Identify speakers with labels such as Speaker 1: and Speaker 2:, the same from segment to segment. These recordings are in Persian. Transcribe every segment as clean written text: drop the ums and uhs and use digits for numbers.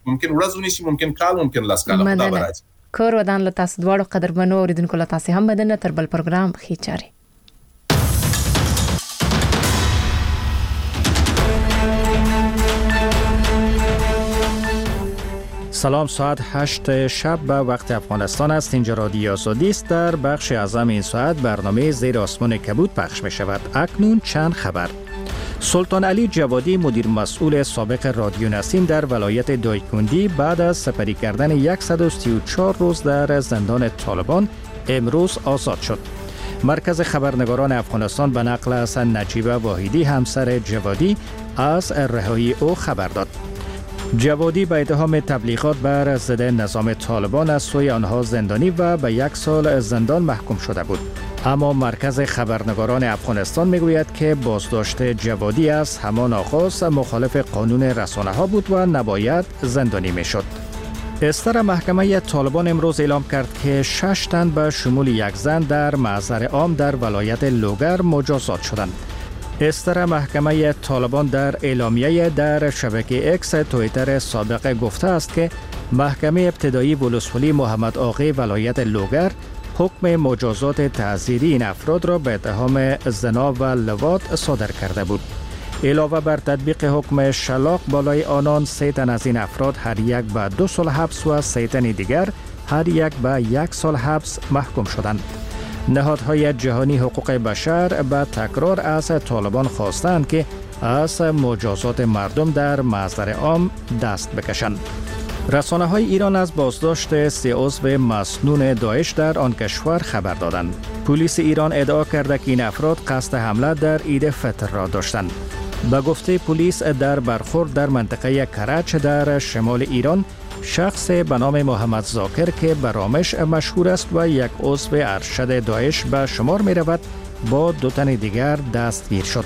Speaker 1: ممکن ورځ ونیسي، ممکن کال، ممکن لاس کال، خدا برات
Speaker 2: کور ودان له تاسو دواړو قدرمنو اوریدونکو له تاسو هم بدنه تر بل پروګرام خېچاري.
Speaker 3: سلام، ساعت 8 شب به وقت افغانستان است. اینجا رادیو آزادی است. در بخش اعظم این ساعت برنامه زیر آسمان کبود پخش می شود. اکنون چند خبر. سلطان علی جوادی مدیر مسئول سابق رادیو نسیم در ولایت دایکندی بعد از سپری کردن 134 روز در زندان طالبان امروز آزاد شد. مرکز خبرنگاران افغانستان به نقل از نجیبه واحدی همسر جوادی از رهایی او خبر داد. جوادی به اتهام تبلیغات بر ضد نظام طالبان از سوی آنها زندانی و به 1 سال زندان محکوم شده بود. اما مرکز خبرنگاران افغانستان میگوید که بازداشت جوادی از همان آغاز مخالف قانون رسانه‌ها بود و نباید زندانی میشد. استر محکمه طالبان امروز اعلام کرد که 6 تن به شمول 1 زن در محضر عام در ولایت لوگر مجازات شدند. استر محکمه طالبان در اعلامیه در شبکه اکس توییتر سابق گفته است که محکمه ابتدایی ولسوالی محمد آقی ولایت لوگر حکم مجازات تعزیری این افراد را به اتهام زنا و لواط صادر کرده بود. علاوه بر تطبیق حکم شلاق بالای آنان 3 تن از این افراد هر یک به 2 سال حبس و 3 تن دیگر هر یک به 1 سال حبس محکوم شدند. نهادهای جهانی حقوق بشر به تکرار از طالبان خواستند که از مجازات مردم در محضر عام دست بکشند. رسانه‌های ایران از بازداشت 3 عضو مسنون داعش در آن کشور خبر دادند. پلیس ایران ادعا کرده که این افراد قصد حمله در عید فطر را داشتند. به گفته پلیس در برخورد در منطقه کرج در شمال ایران شخص به نام محمد زاکر که به رامش مشهور است و یک عضو ارشد داعش به شمار می رود با 2 تن دیگر دستگیر شد.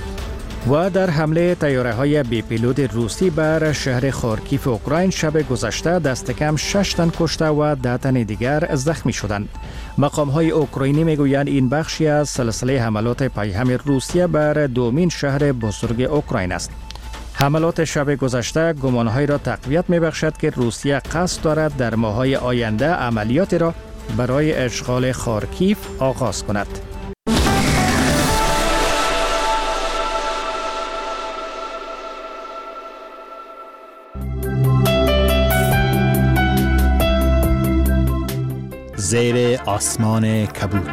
Speaker 3: و در حمله طیاره‌های بی پیلوت روسی بر شهر خارکیف اوکراین شب گذشته دست کم 6 تن کشته و 10 تن دیگر زخمی شدند. مقام‌های اوکراینی میگویند این بخشی از سلسله حملات پیهم روسیه بر دومین شهر بزرگ اوکراین است. حملات شب گذشته گمان‌های را تقویت می‌بخشد که روسیه قصد دارد در ماه‌های آینده عملیات را برای اشغال خارکیف آغاز کند.
Speaker 4: زیر آسمان کبود.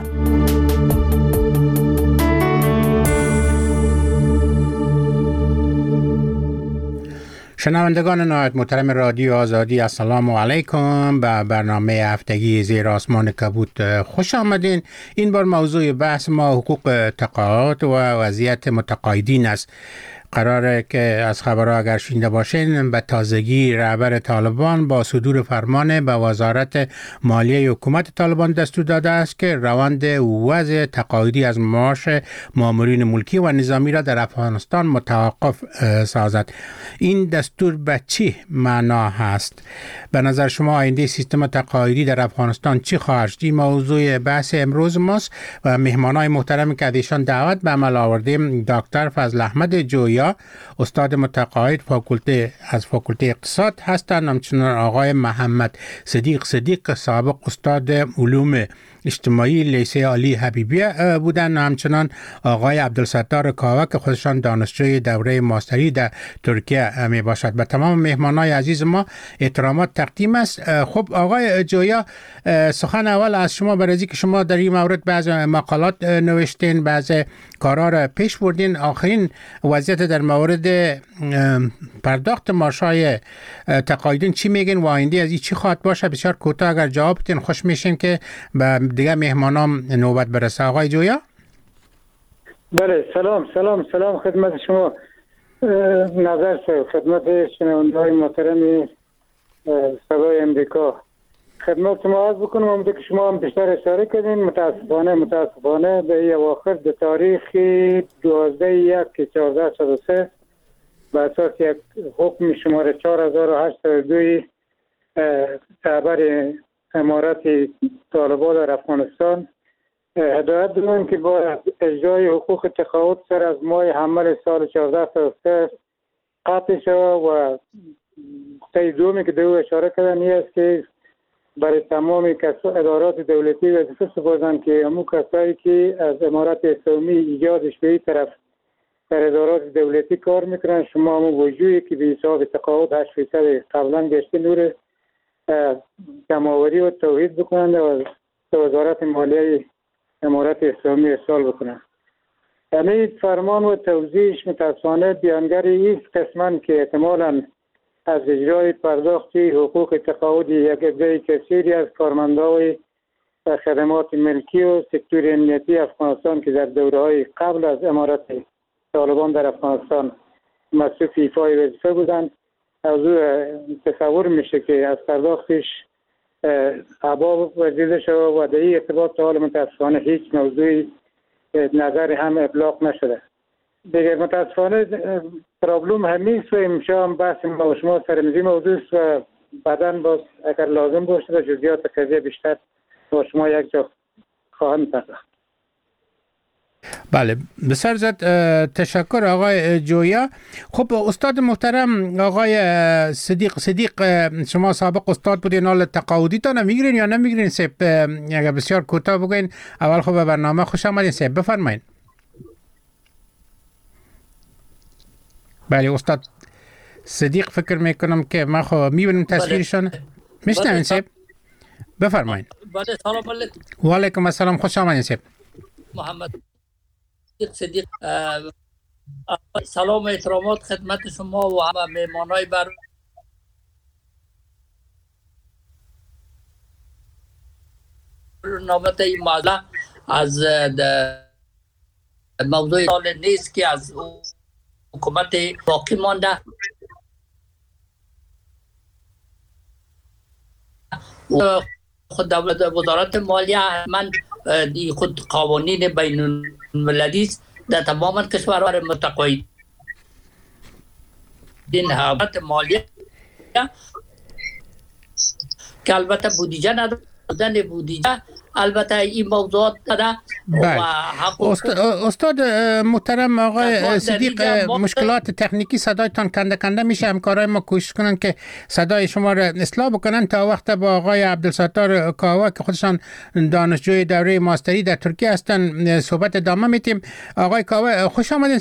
Speaker 4: شنوندگان نهایت محترم رادیو آزادی، السلام علیکم. به برنامه هفتگی زیر آسمان کبود خوش آمدین. این بار موضوع بحث ما حقوق تقاعد و وضعیت متقاعدین است. قراره که از خبرها اگر شنیده باشین به تازگی رهبر طالبان با صدور فرمان به وزارت مالیه حکومت طالبان دستور داده است که روند وضع تقاعدی از معاش مامورین ملکی و نظامی را در افغانستان متوقف سازد. این دستور به چی معنا هست؟ به نظر شما آینده سیستم تقاعدی در افغانستان چی خواهد شد؟ این موضوع بحث امروز ماست و مهمانای محترمی که ایشان دعوت به عمل آوردیم دکتر فضل احمد جویا، استاد متقاعد از فاکولته اقتصاد هستند، همچنین آقای محمد صدیق سابق استاد علوم اجتماعی لیسه عالی حبیبیه بودن، همچنان آقای عبدالستار کاوه که خودشان دانشجوی دوره ماستری در ترکیه می باشد. به تمام مهمانای عزیز ما احترامات تقدیم است. خب آقای جویا، سخن اول از شما برای که شما در این مورد بعض مقالات نوشتین، بعض کارا را پیش بردین. آخرین وضعیت در مورد پرداخت معاشای تقاعدین چی میگن و آینده از این چی خواهد باشه؟ بسیار کوتاه اگر جواب بدین خوش میشیم که به دیگه مهمانام نوبت برسه. آقای جویا.
Speaker 5: بله، سلام خدمت شما. نظر خدمت شنونده‌های محترم صدای امریکا خدمت شما عرض بکنم. امیده که شما هم بیشتر اشاره کردین. متاسفانه به این اواخر به تاریخ 12/1/1403 به اساس یک حکم شماره 4802 رهبر امارت طالبان در افغانستان هدایت دادن که با اجرای حقوق تقاعد سر از ماه حمل سال 1403 قطع شود و نقطه دومی که دو اشاره کردن این است که برای تمام ادارات دولتی وظیفه سپردن که همون کسایی که از امارت اسلامی ایجادش به این طرف در ادارات دولتی کار میکنن، شما همون وجودی که به حساب تقاعد 8% قبلا گشته نور جمع‌آوری و توحید بکنند و وزارت مالیه امارت اسلامی ارسال بکنند. همین فرمان و توضیحش متاسفانه بیانگر این قسمن که احتمالاً از اجرای پرداختی حقوق تقاعد یک عده کثیری از کارمندان خدمات ملکی و سکتور امنیتی افغانستان که در دوره‌های قبل از امارت طالبان در افغانستان مصروف ایفای وظیفه بودند، از او تصور میشه که از پرداختش عبا ورزیده شده و در این ارتباط تا حال متاسفانه هیچ موضوعی نظر هم ابلاغ نشده. دیگه متاسفانه پرابلم همین است و امشب بحث ما و شما سرمزی موضوع است و بعداً باز اگر لازم باشه در جزئیات قضیه بیشتر با شما یک جا خواهم پرداخت.
Speaker 4: بله بسیار زیاد تشکر آقای جویا. خب استاد محترم آقای صدیق شما سابق استاد بودین، حال تقاعدی تا نمیگیرین یا نمیگیرین؟ سیب اگر بسیار کوتاه بگوین. اول خب به برنامه خوش آمدین. سیب بفرمایید. بله استاد صدیق فکر میکنم که ما خب میبینیم تصویرشان. میشنوین سیب؟ بفرمایید.
Speaker 6: بله سلام علیکم.
Speaker 4: و علیکم السلام، خوش آمدین سیب.
Speaker 6: محمد صدیق سلام و احترامات خدمت شما و همه مهمانای برنامه این موضوع از موضوع سال نیست که از حکومت باقی مانده خود وزارت مالیه من خود قوانین بین المللی است در تمام کشورها متقاعدین حکومت مالیه که البته بودجه ندادن بودجه البته این موضوعات داره.
Speaker 4: استاد محترم آقای صدیق مشکلات تکنیکی صدایتان کنده میشه. همکارای ما کوشش کنن که صدای شما را اصلاح بکنن تا وقت با آقای عبدالستار کاوا که خودشان دانشجوی دوره ماستری در ترکیه هستن صحبت ادامه میتیم. آقای کاوا خوش آمدین.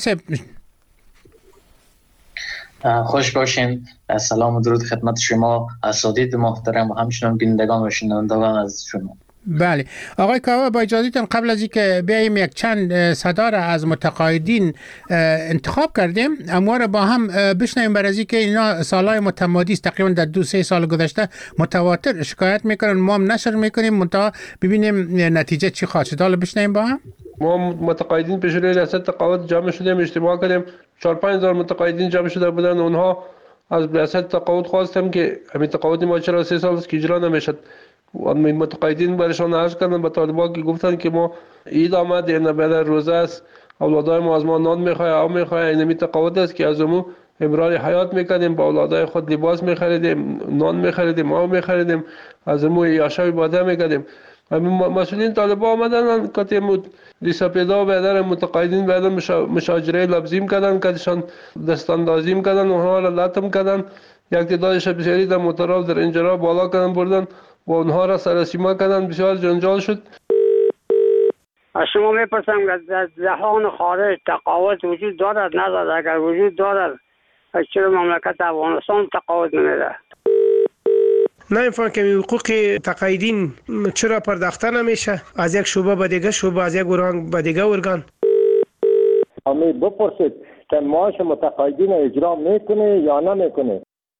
Speaker 7: خوش باشین. سلام و درود خدمت شما اساتید محترم و همچنین بینندگان و شنوندگان از شما.
Speaker 4: بله آقای کاوا با اجازهتون قبل از اینکه بیایم یک چند صدا را از متقاعدین انتخاب کردیم اما را با هم بشنویم، برای از اینکه اینا سالهای متمادی است، تقریبا در 2-3 سال گذشته متواتر شکایت میکنن، ما هم نشر میکنیم منتها ببینیم نتیجه چی خواهد شد. حالا بشنویم با هم.
Speaker 8: ما متقاعدین پیش روی ریاست تقاعد جمع شدیم، اجتماع کردیم، 4-5 هزار متقاعدین جمع شده بودن. اونها از ریاست تقاعد خواستم که همین تقاعد ما چرا 3 سال است که اجرا نمیشد. متقاعدین برشان عرض کردن به طالبان که گفتن که ما عید آمد، این بعد روزه است، اولادای ما از ما نان میخواه او میخواه، این تقاعد است که از امو امرار حیات میکنیم، با اولادای خود لباس میخریدیم، نان میخریدیم، او میخریدیم، از امو یاشای باده میکردیم. مسئولین طالبان آمدن که دیسپیدا و بیدر متقاعدین بعد مشاجره لفظیم کردن، کدشان دستاندازیم کردن، اونها را لطم کردن، یک تعدادش بسیاری در موترها در انجرا بالا کردن بردن و اونها را سرسیما کردن. بسیار جنجال شد.
Speaker 9: از شما میپرسم که در جهان خارج تقاعد وجود دارد ندارد؟ اگر وجود دارد چرا مملکت افغانستان تقاعد نمیده؟
Speaker 10: نمیفهم که حقوق تقاعدین چرا پرداخته نمیشه از یک شعبه به دیگه شعبه، از یک ارگان به دیگه ارگان؟
Speaker 11: امی بپرسید که معاش متقاعدین اجرا میکنه یا نمیکنه.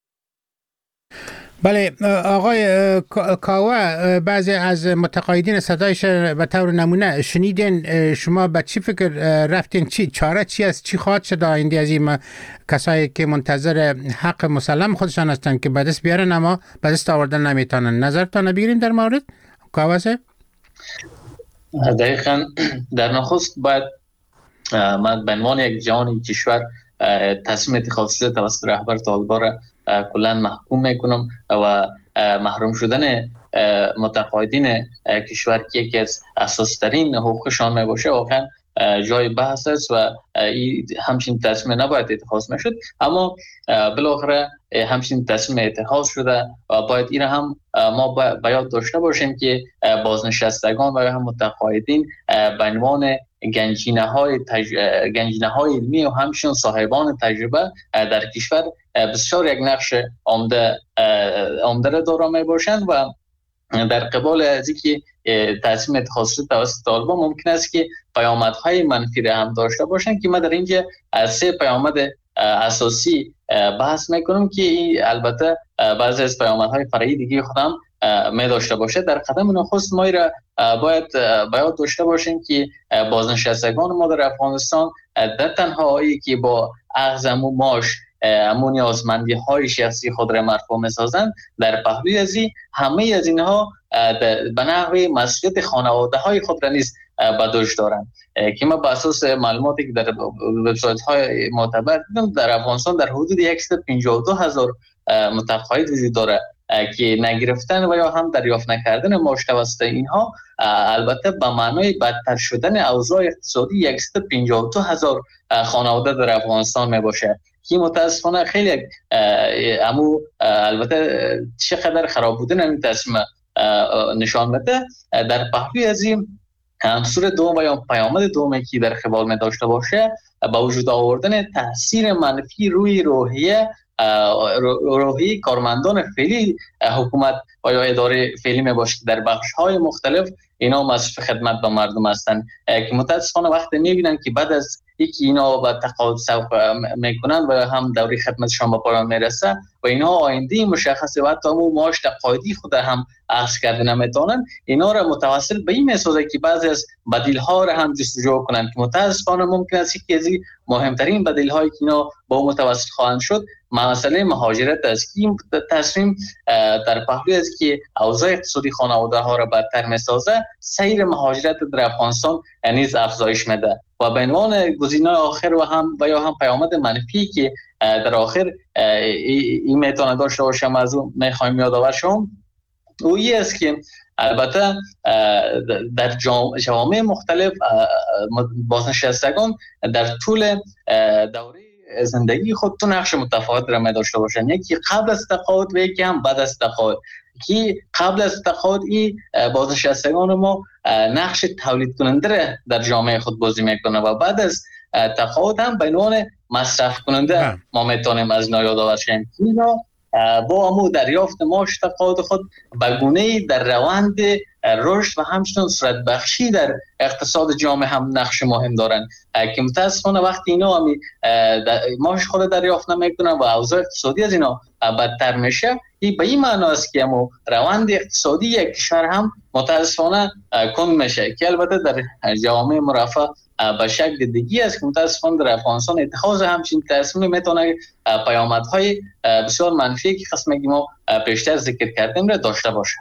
Speaker 4: بله آقای کاوا، بعضی از متقاعدین صدایش به طور نمونه شنیدین، شما به چی فکر رفتین؟ چاره چی است؟ چی خواهد شد آینده از این کسایی که منتظر حق مسلم خودشان هستند که به دست بیارن اما به دست آوردن نمیتونن؟ نظرتان بگیریم در مورد کاوا صاحب؟
Speaker 7: دقیقاً در نخست باید من به عنوان یک جوان کشور تصمیم اتخاذ شده توسط رهبر طالبان را کلا محکوم میکنم و محروم شدن متقاعدین کشور که یکی از اساس‌ترین حقوقشان میباشه واقعا جای بحث است و همچین تصمیم نباید اتخاذ میشد. اما بالاخره همچنین تصمیم اتخاذ شده و باید این هم ما به یاد داشته باشیم که بازنشستگان و هم متقاعدین به عنوان گنجینه های علمی و همچنین صاحبان تجربه در کشور بسیار یک نقش عمده را دارا می باشند و در قبال از اینکه تصمیم اتخاذ شده توسط طالبان ممکن است که پیامدهای منفی را هم داشته باشند که ما در اینجا از 3 پیامد اساسی بحث میکنم که البته بعضی از پیامدهای فرعی دیگه خودم می داشته باشه. در قدم نخست ما را باید داشته باشیم که بازنشستگان ما در افغانستان در تنهایی که با اخذ معاش امون نیازمندی های شخصی خود را مرفوع می‌سازند، در پهلوی از همه از اینها به نحو مسئولیت خانواده های خود را نیز به دوش دارند که ما به اساس معلوماتی که در وبسایت های معتبر دیدم در افغانستان در حدود 152,000 متقاعد وجود داره که نگرفتن و یا هم دریافت نکردن معاش توسط اینها البته به معنای بدتر شدن اوضاع اقتصادی 152,000 خانواده در افغانستان می باشه که متاسفانه خیلی البته چقدر خراب بودن این تصمیم نشان میده. در پهلوی از این عنصر دوم و یا پیامد دومی که در قبال می داشته باشه با وجود آوردن تاثیر منفی روی روحیه کارمندان فعلی حکومت و یا اداره فعلی می باشه در بخش های مختلف اینا مسئول خدمت به مردم هستند که متاسفانه وقتی میبینن که بعد از یکی اینا با تقاعد سوق میکنن و هم دوره خدمتشان به پایان میرسه و اینا آینده مشخصه و حتی معاش تقاعدی خود هم اخذ کرده نمیتونن، اینا را متوسل به این میسازه که بعضی از بدیل ها را هم جستجو کنند که متاسفانه ممکن است که از مهمترین بدیل هایی که اینا با متوسل خواهند شد مسئله مهاجرت است که تصمیم در پهلوی است که اوضاع اقتصادی خانواده ها را بدتر میسازه، سیر مهاجرت در افغانستان نیز افزایش میده و به عنوان گزینه آخر و یا هم پیامد منفی که در آخر این میتونه داشته باشم از اون میخوایم یادآور شم او این است که البته در جوامع مختلف بازنشستگان در طول دوره زندگی خود تو نقش متفاوت را می داشته باشند، یکی قبل از تقاعد و یکی هم بعد از تقاعد. که قبل از تقاعد این بازنشستگان ما نقش تولید کننده در جامعه خود بازی میکنه و بعد از تقاعد هم به عنوان مصرف کننده ما میتونیم از یادآور شیم. اینا با امو دریافت معاش تقاعد خود به گونه‌ای در روند رشد و همچنین صورت بخشی در اقتصاد جامعه هم نقش مهم دارن که متاسفانه وقتی اینا معاش خود دریافت نمیکنن و اوضاع اقتصادی از اینا بدتر میشه، این به این معنی است که روند اقتصادی یک کشور هم متاسفانه کند میشه که البته در جوامع مرفه به شکل دیگی است که متاسفانه در افغانستان اتخاذ همچین تصمیم میتونه پیامدهای بسیار منفی که خصمگی ما پیشتر ذکر کردیم را داشته باشه.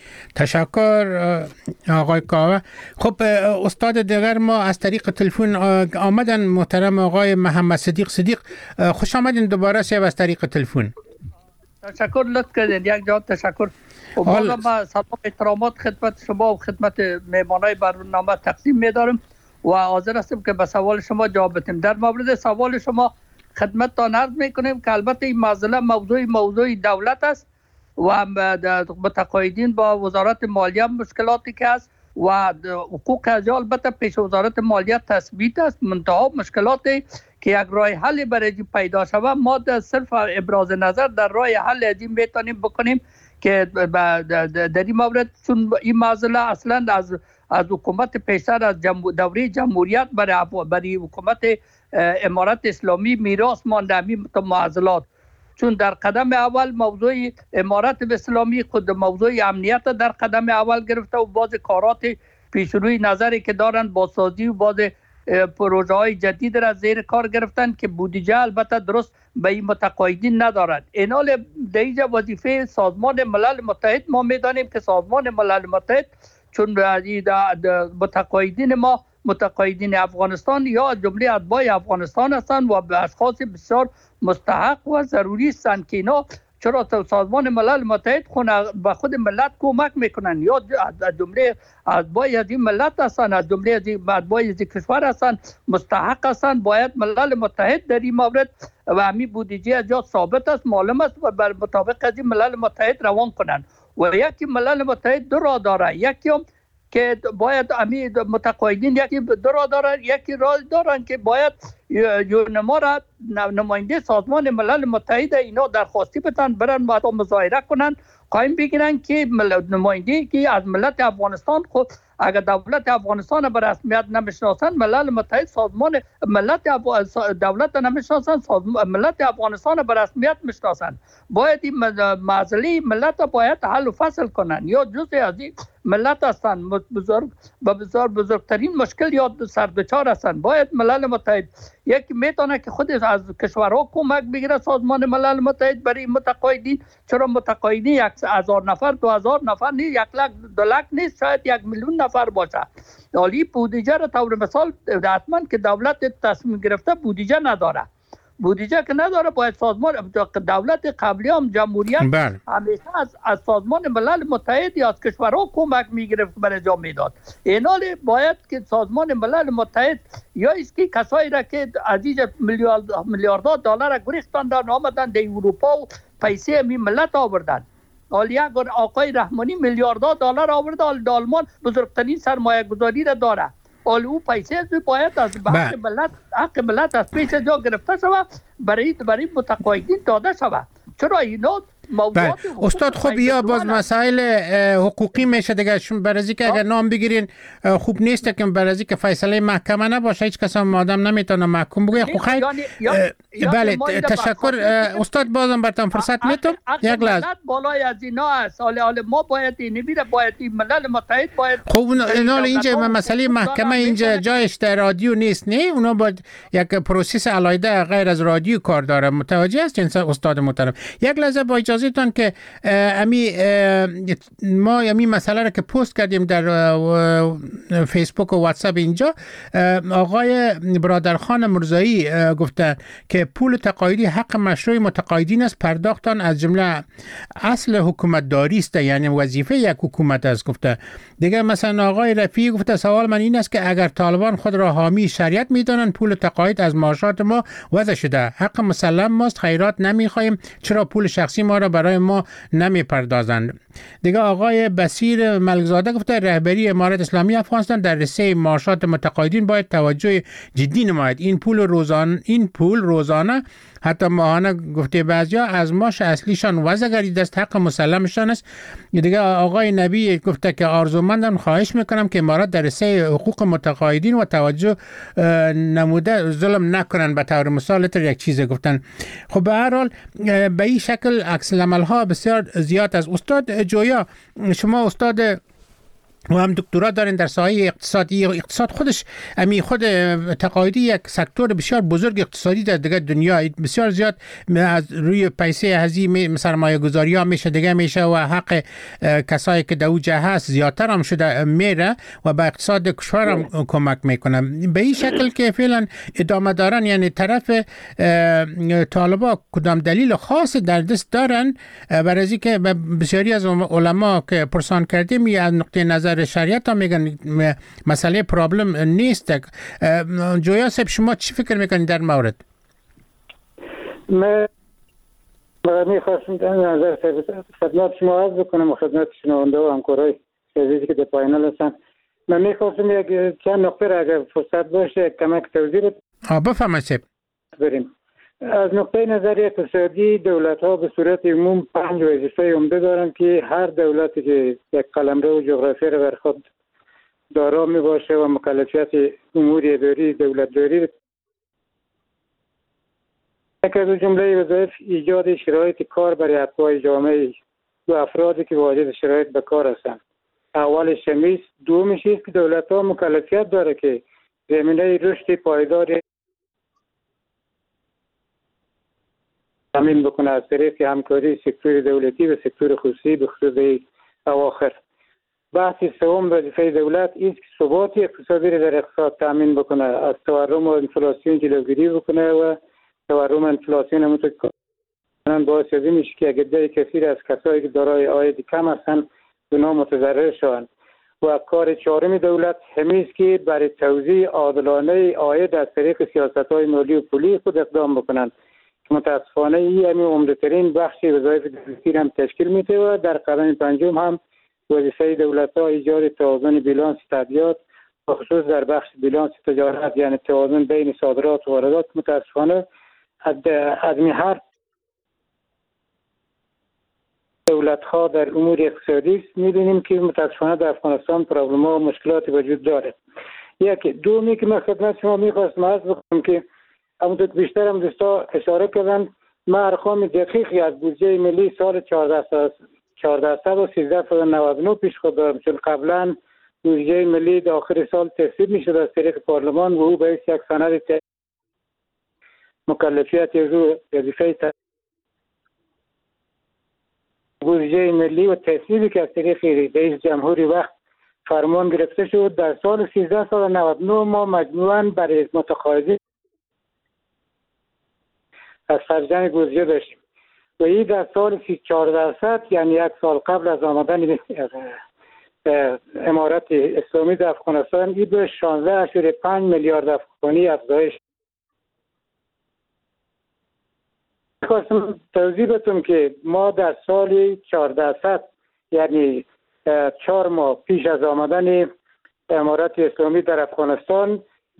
Speaker 4: تشکر آقای کاوه. خب استاد دیگر ما از طریق تلفن آمدن، محترم آقای محمد صدیق. خوش آمدین دوباره از طریق تلفن.
Speaker 12: تشکر، لطف کردین. یک جا تشکر. بالا ما سلام احترامات خدمت شما و خدمت مهمانای برنامه تقدیم می‌دارم و حاضر هستیم که به سوال شما جواب بدیم. در مورد سوال شما خدمتتان عرض می‌کنیم که البته این مسئله موضوع دولت است و متقاعدین با وزارت مالیه مشکلاتی که است و حقوق از البته پیش وزارت مالیه تثبیت است، منتها مشکلاتی که یک راه حل برای پیدا شود ما صرف ابراز نظر در راه حل از این میتونیم بکنیم که در این مورد چون این مسئله اصلا از حکومت پیشتر از دوره جمهوریت برای حکومت امارت اسلامی میراث مانده همین معضلات، چون در قدم اول موضوع امارت اسلامی خود موضوع امنیت در قدم اول گرفته و بعض کارات پیشروی نظری که دارن بازسازی و بعض پروژه های جدید را زیر کار گرفتن که بودجه البته درست به این متقاعدین ندارد. اینال دیجا وظیفه سازمان ملل متحد ما میدانیم که سازمان ملل متحد چون متقاعدین ما متقاعدین افغانستان یا جمله اتباع افغانستان هستند و به اشخاص بسیار مستحق و ضروری هستند که اینا چرا سازمان ملل متحد خونه به خود ملت کمک میکنن یا از جمله اتباع از این ملت هستن، از جمله از اتباع از کشور هستن، مستحق هستن. باید ملل متحد در این مورد و همین بودجه از جا ثابت است، معلوم است و بر مطابق از این ملل متحد روان کنن. و یکی ملل متحد دو راه داره، یکی هم که باید امی متقاعدین یکی دو راه دارن، یکی راه دارن که باید یونما را نماینده سازمان ملل متحد اینا درخواستی بدن، برن با مظاهره کنن، قایم بگیرن که نماینده که از ملت افغانستان خود اگر دولت افغانستان به رسمیت نمیشناسن، ملل متحد سازمان دولت نمیشناسن، ملت افغانستان به رسمیت میشناسن. باید این معضله ملت باید حل و فصل کنن، یا جزء از این ملت هستن بزرگترین مشکل یا سردچار هستن. باید ملل متحد یکی میتونه که خود از کشورها کمک بگیره، سازمان ملل متحد برای متقاعدین. چرا متقاعدین 1000 نفر 2000 نفر نیست، 1 لک 2 لک نیست، شاید 1 میلیون نفر باشه. حالی بودجه را طور مثال حتما که دولت تصمیم گرفته بودجه نداره، بودجه که نداره، باید سازمان دولت قبلی هم جمهوریت همیشه از سازمان ملل متحد یا از کشورها کمک میگرفت برای جا میداد. اینال باید که سازمان ملل متحد یا اسکی کسایی را که عزیز میلیاردها دلار را گریختند آمدن در اروپا و پیسه می ملت آوردن. حالی اگر آقای رحمانی میلیاردها دلار آورد، آلمان بزرگترین سرمایه گذاری را داره، او پیسه باید از حق ملت از پیش جا گرفته شود برای متقاعدین داده شود. چرا اینا موضوعات
Speaker 4: استاد خوب یا باز مسائل حقوقی میشه دیگه، برای اینکه اگر نام بگیرین خوب نیست که برای اینکه فیصله محکمه نباشه، هیچ کس هم آدم نمیتونه محکوم بگه. خب خیر، بله تشکر استاد، بازم براتون فرصت میتم یک لحظه.
Speaker 12: بالای از اینا است، حالا ما باید نمیره، باید ملل متحد باید
Speaker 4: خب اینا اینجا مسئله محکمه اینجا جایش در رادیو نیست، نه اونا باید یک پروسس علاوه غیر از رادیو کار داره. متوجه هستین استاد محترم؟ یک لحظه با اجازهتون که ما امی مسئله را که پست کردیم در فیسبوک و واتساپ اینجا، آقای برادرخان مرزایی گفتن که پول تقاعدی حق مشروع متقاعدین است، پرداختن از جمله اصل حکومت داری است، یعنی وظیفه یک حکومت است. گفته دیگه مثلا آقای رفیعی گفته سوال من این است که اگر طالبان خود را حامی شریعت میدانند، پول تقاعد از معاشات ما وضع شده، حق مسلم ماست، خیرات نمیخوایم، چرا پول شخصی ما را برای ما نمیپردازند؟ دیگه آقای بصیر ملکزاده گفته رهبری امارت اسلامی افغانستان در رسه معاشات متقاعدین باید توجه جدی نماید. این پول روزانه حتی ماهانه گفته بعضیا از معاش اصلیشان وضع گردیده است، حق مسلمشان است. دیگه آقای نبی گفته که آرزومندم خواهش میکنم که امارات در رسه حقوق متقاعدین و توجه نموده ظلم نکنن. به طور مثال یک چیز گفتن. خب به هر حال به این شکل عکس العمل ها بسیار زیاد است. استاد جویا، شما استاد و هم دکترا دارین در ساحه اقتصادی. اقتصاد خودش خود تقاعدی یک سکتور بسیار بزرگ اقتصادی در دیگه دنیا، بسیار زیاد از روی پیسه هزینه سرمایه گذاری ها میشه دیگه میشه و حق کسایی که در اوجه هست زیادتر هم شده میره و به اقتصاد کشور هم کمک میکنه. به این شکل که فعلا ادامه دارن، یعنی طرف طالبا کدام دلیل خاص در دست دارن برای اینکه بسیاری از علما که پرسان کردیم از نقطه نظر شریعت هم میگن مسئله پرابلم نیست. جویا صاحب شما چی فکر میکنید در مورد؟
Speaker 5: من میخواستم در نظر خدمت شما عرض بکنم و خدمت شنونده و همکارای عزیزی که در پایینل هستن. من میخواستم یک چند نقطه را اگر فرصت باشه کمک توضیح
Speaker 4: بفرمایید.
Speaker 5: بریم از نقطه نظر اقتصادی، دولت ها به صورت عموم 5 وظیفه عمده دارند که هر دولتی که یک قلمرو جغرافی را بر خود دارا می باشه و مکلفیت امور اداری دولت داری، یک از جمله وظایف ایجاد شرایط کار برای اتباع جامعه و افرادی که واجد شرایط به کار هستند. اولش همیست. دومش است که دولت ها مکلفیت داره که زمینه رشد پایدار تامین بکنه از طریق همکاری سکتور دولتی و سکتور خصوصی به خصوص اواخر. بحث سوم وظیفه دولت است که ثبات اقتصادی را در اقتصاد تامین بکنه، از تورم و انفلاسیون جلوگیری بکنه و تورم انفلاسیون باعث از این میشه که عده کثیر از کسایی که دارای عاید کم هستند اونا متضرر شوند. و کار چهارم دولت همیشه که برای توزیع عادلانه عاید از طریق سیاست‌های مالی و پولی خود اقدام بکنند. متاسفانه این همین عمده‌ترین بخش وظایف دولتی هم تشکیل میده و در قدم پنجم هم وظیفه دولت‌ها ایجاد توازن بیلانس تبعیض خصوص در بخش بیلانس تجارت، یعنی توازن بین صادرات و واردات. متاسفانه از هر دولت‌ها در امور اقتصادی می‌بینیم که متاسفانه در افغانستان پروبلم‌ها و مشکلات وجود داره. یکی دومی که من خدمت شما می‌خواستم عرض بکنم که همونطور بیشتر هم دوستا اشاره کردن، من ارقام دقیقی از بودجه ملی سال 1499 پیش خود دارم، چون قبلا بودجه ملی در آخر سال تصویب می‌شد از طریق پارلمان و او به یک سند مکلفیت وظیفه بودجه ملی و تصویبی که از طریق رئیس جمهوری وقت فرمان گرفته شد در سال 1399 ما مجموعاً برای متقاضی از خرجان بودجه داشتیم و این در سال 1400 یعنی یک سال قبل از آمدن امارت اسلامی در افغانستان این به 16.5 میلیارد افغانی افزایش. خواستم توضیح بدم که ما در سال 1400 یعنی 4 ماه پیش از آمدن امارت اسلامی در افغانستان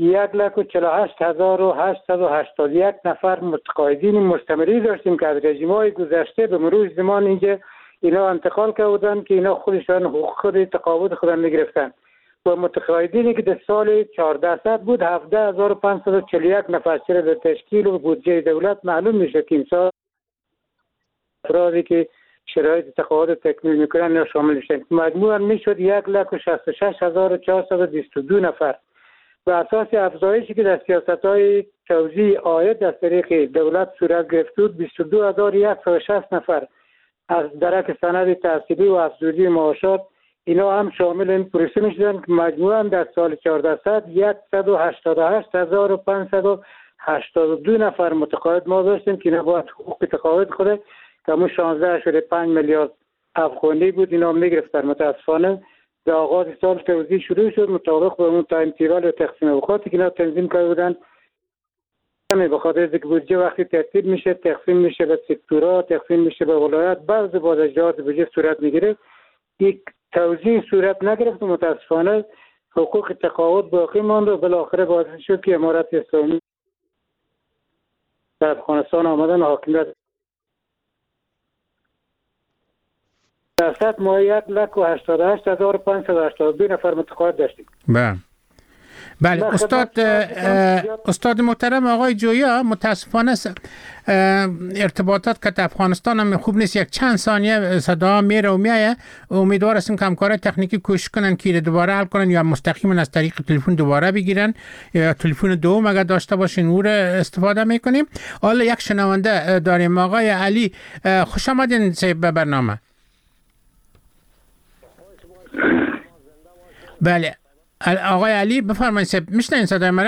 Speaker 5: 148,881 نفر متقاعدین مستمری داشتیم که از رژیم‌های گذشته به مرور زمان اینجا اینا انتقال کردن که اینا خودشان حقوق خود تقاعد خودن میگرفتن و متقاعدینی که در سال 1400 بود 17,541 نفر چرا در تشکیل و بودجه دولت معلوم میشه که این سال افرادی که شرایط تقاعد تکمیل میکنن یا شامل میشن مجموعاً میشد 166,422 نفر. به اساس افزایشی که در سیاست‌های توزیع عاید از طریق دولت صورت گرفت بود 22,160 نفر از درک سند تحصیلی و افزودی معاشات اینا هم شامل این پروسه میشدن که مجموعاً در سال 1400 188,582 نفر متقاعد ما داشتیم که اینا باید حقوق تقاعد خود که همون 16.5 میلیارد افغانی بود اینا میگرفتن. متاسفانه در آغاز سال توزیع شروع شد مطابق با اون تایم تیبل و تقسیم اوقاتی که اینا تنظیم کرده بودن. به خاطر اینکه بودجه وقتی ترتیب میشه تقسیم میشه به سکتورها، تقسیم میشه به ولایت، بعض با اجرات بودجه صورت میگیره. یک توزیع صورت نگرفت و متاسفانه حقوق تقاعد باقی ماند و بالاخره باعث شد که امارت اسلامی در افغانستان آمدن حاکمیت درصد ما 188,582 نفر متقاعد داشتیم.
Speaker 4: بله استاد محترم آقای جویا، متاسفانه ارتباطات که افغانستان هم خوب نیست، یک چند ثانیه صدا میره و میایه. امیدوار هستیم که همکارای تکنیکی کوشش کنن که دوباره حل کنن یا مستقیما از طریق تلفن دوباره بگیرن یا تلفن دوم اگر داشته باشین او را استفاده میکنیم. حالا یک شنونده داریم آقای علی، خوش آمدین به برنامه. بله آقای علی بفرمایید. میشنین صدای مرا؟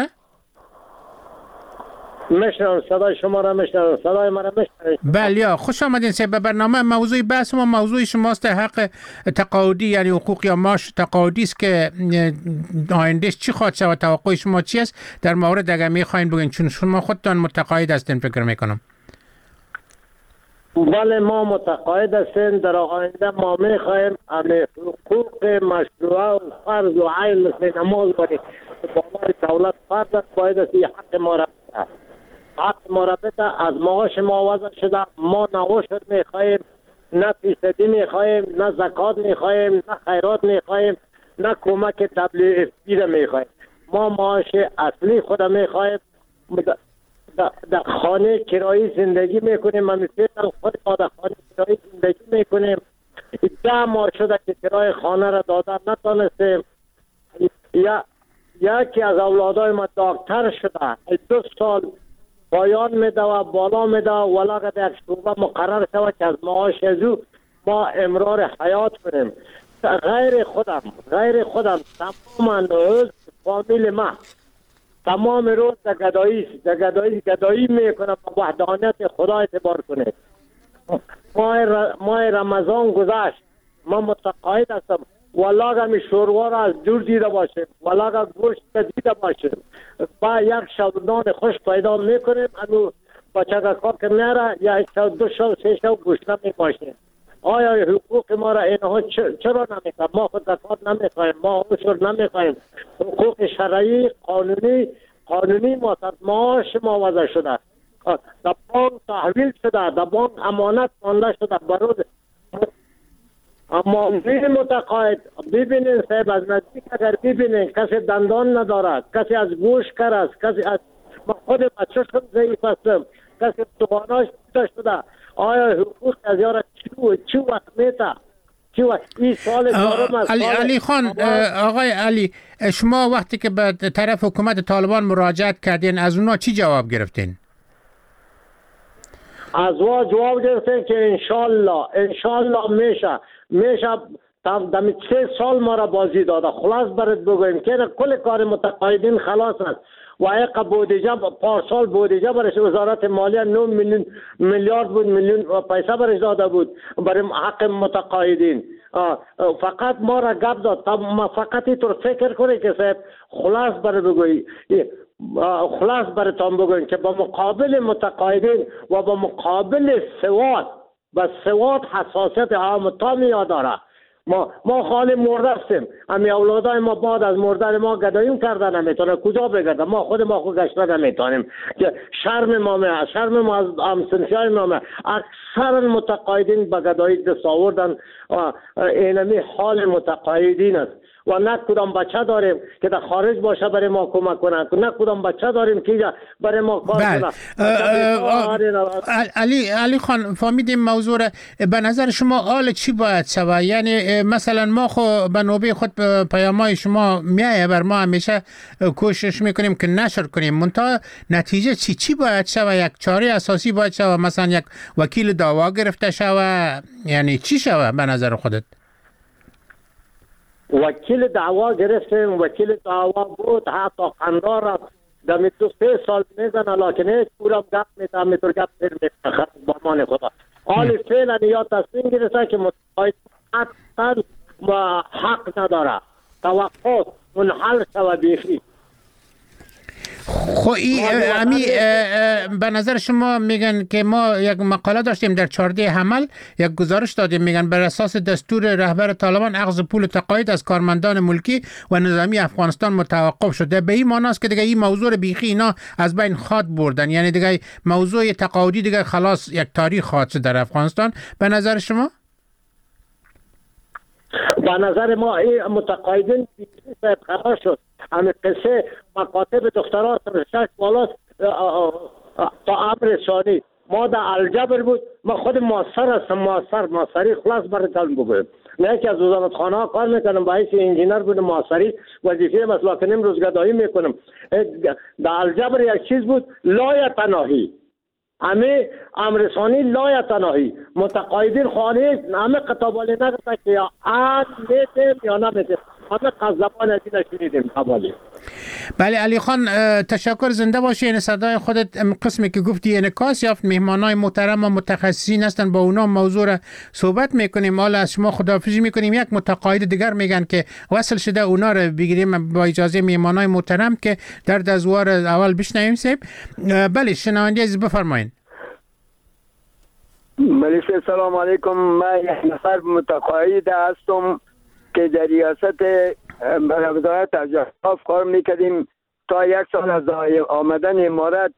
Speaker 11: میشنم صدای شما را، میشنم صدای مرا میشنید؟
Speaker 4: بله خوش آمدین به برنامه. موضوع بحث ما موضوع شماست حق تقاعدی، یعنی حقوق یا معاش تقاعدی است که آیندهش چی خواهد شود، توقع شما چی است در مورد اگر میخواین بگین، چون شما خودتان متقاعد هستین فکر میکنم.
Speaker 11: بله ما متقاعد هستیم، در آینده ما میخواهیم حقوق مشروعه و فرض و عین مثل نماز باری بالای دولت فرض است، باید است حق ما را بده. حق ما را بده. از معاش ما وضع شده، ما نه عشر میخواهیم، نه فیصدی میخواهیم، نه زکات میخواهیم، نه خیرات میخواهیم، نه کمک تبلیغ را میخواهیم. ما معاش اصلی خود میخواهیم. در خانه کرایی زندگی میکنیم، من مثلا خود ما در خانه کرایی زندگی میکنیم. 10 ماه شده که کرای خانه را دادن نتونستیم. یکی از اولادای ما دکتر شده، 2 سال پایان میده و بالا میده ولی در یک شعبه مقرر شود که از معاش از او ما امرار حیات کنیم. غیر خودم تمام روز فامیل ما تمام روز در گدایی میکنم، با وحدانیت خدا اعتبار کنه. ماه رمضان گذشت، ما متقاعد هستم، والله می شوروا را از دور دیده باشیم، والله گوشت دیده باشیم، با یک شودان خوش پیدا میکنیم، انو بچه کار که میاره یا یک شو دو شو سه شو گوشت نمی باشیم. آیا حقوق ما را اینها چرا نمیکنیم؟ ما خود زکات نمیخوایم، ما عشر نمیخوایم، حقوق شرعی قانونی معاش ما وضع شده، در بانک تحویل شده، در بانک امانت مانده شده برود. اما این متقاعد ببینین صاحب، از نزدیک اگر ببینین کسی دندان ندارد، کسی از گوش کر است، کسی از خود بچه‌شون ضعیف هستم، کسی تواناش دیده شده، آیا حقوق از یارا چی وقت میته؟ چی وقت این سال چهارم است؟
Speaker 4: علی خان، آقای علی، شما وقتی که به طرف حکومت طالبان مراجعت کردین از اونا چی جواب گرفتین؟
Speaker 11: از وا جواب گرفتن که انشالله میشه دمی 3 سال ما را بازی داده. خلاص برات بگویم که کل کار متقاعدین خلاص است و یک بودجه پارسال بودجه برای وزارت مالیه 9 میلیارد بود، میلیون پیسه برای داده بود برای حق متقاعدین. فقط ما را گپ داد. ما فقط اینطور فکر کنید که صاحب خلاص برای بگویی، خلاص براتون بگویم که با مقابل متقاعدین و با مقابل سواد حساسیت عامتا میاد داره. ما خالی مرده هستیم. امی اولادای ما بعد از مردن ما گداییم کردن نمیتونه، کجا بگرده؟ ما خود گشته نمیتونیم که شرم ما از همسنفیای ما. اکثر متقاعدین به گدایی دست آوردن. اینمی حال متقاعدین است و نه کدام بچه داریم که در خارج باشه برای ما کمک کنه، نه کدام بچه داریم که برای ما کار کنه.
Speaker 4: علی خان، فهمیدیم موضوع را. به نظر شما حال چی باید شود؟ یعنی مثلا ما به نوبه خود پیامای شما میایه، بر ما همیشه کوشش میکنیم که نشر کنیم، منتها نتیجه چی باید شود؟ یک چاره اساسی باید شود، مثلا یک وکیل دعوا گرفته شود، یعنی چی شود به نظر خودت؟
Speaker 11: وکیل دعوا گرفتیم، وکیل دعوا بود حتی قندار دمی 2-3 سال میزنه، لکن هیچ پورم گپ میده، میتور گپ میده برمان خدا. حالی فعلا یا تصمیم گرفته که متقاعد حتی و حق نداره، توقف منحل شود بیخی.
Speaker 4: خب به نظر شما میگن که ما یک مقاله داشتیم در 14 حمل، یک گزارش دادیم، میگن بر اساس دستور رهبر طالبان اخذ پول تقاعد از کارمندان ملکی و نظامی افغانستان متوقف شده. به این معنی است که دیگه این موضوع بیخی اینا از بین خواد بردن، یعنی دیگه موضوع تقاعدی دیگه خلاص یک تاریخ خواهد شد در افغانستان. به نظر شما؟
Speaker 11: به نظر ما این متقاعدین بیخی خلاص شد. همه قصه مکاتب دختران سرشش بالاست تا امر ثانی. ما در الجبر بود، ما خود مؤثر هستم، مؤثری خلاص براتون بگویم. نه که از وزارت خانه ها کار میکنم، باعث انجینر بودم، مؤثری وظیفه مثلا کنیم روزگدایی میکنم. در الجبر یک چیز بود لایتناهی، همه امرسانی لایتناهی. متقاعدین خانه همه قطابالی نگفته که یا آن میتیم یا نمیتیم، همه قذبان از این شنیدیم قبالی.
Speaker 4: بله علی خان، تشکر، زنده باشی. این صدای خودت قسمی که گفتی انعکاس یافت. مهمانای محترم و متخصصین هستن، با اونا موضوع را صحبت میکنیم. حالا از شما خداحافظی میکنیم. یک متقاعد دیگر میگن که وصل شده، اونا را بگیریم با اجازه مهمانای محترم که در دزوار اول بشنویم. سیب بله، شنونده عزیز بفرمایید.
Speaker 13: ملیشه سلام علیکم. من یک نفر متقاعد هستم که در ریاست وزارت اوقاف کار میکردیم تا 1 سال از آمدن امارت.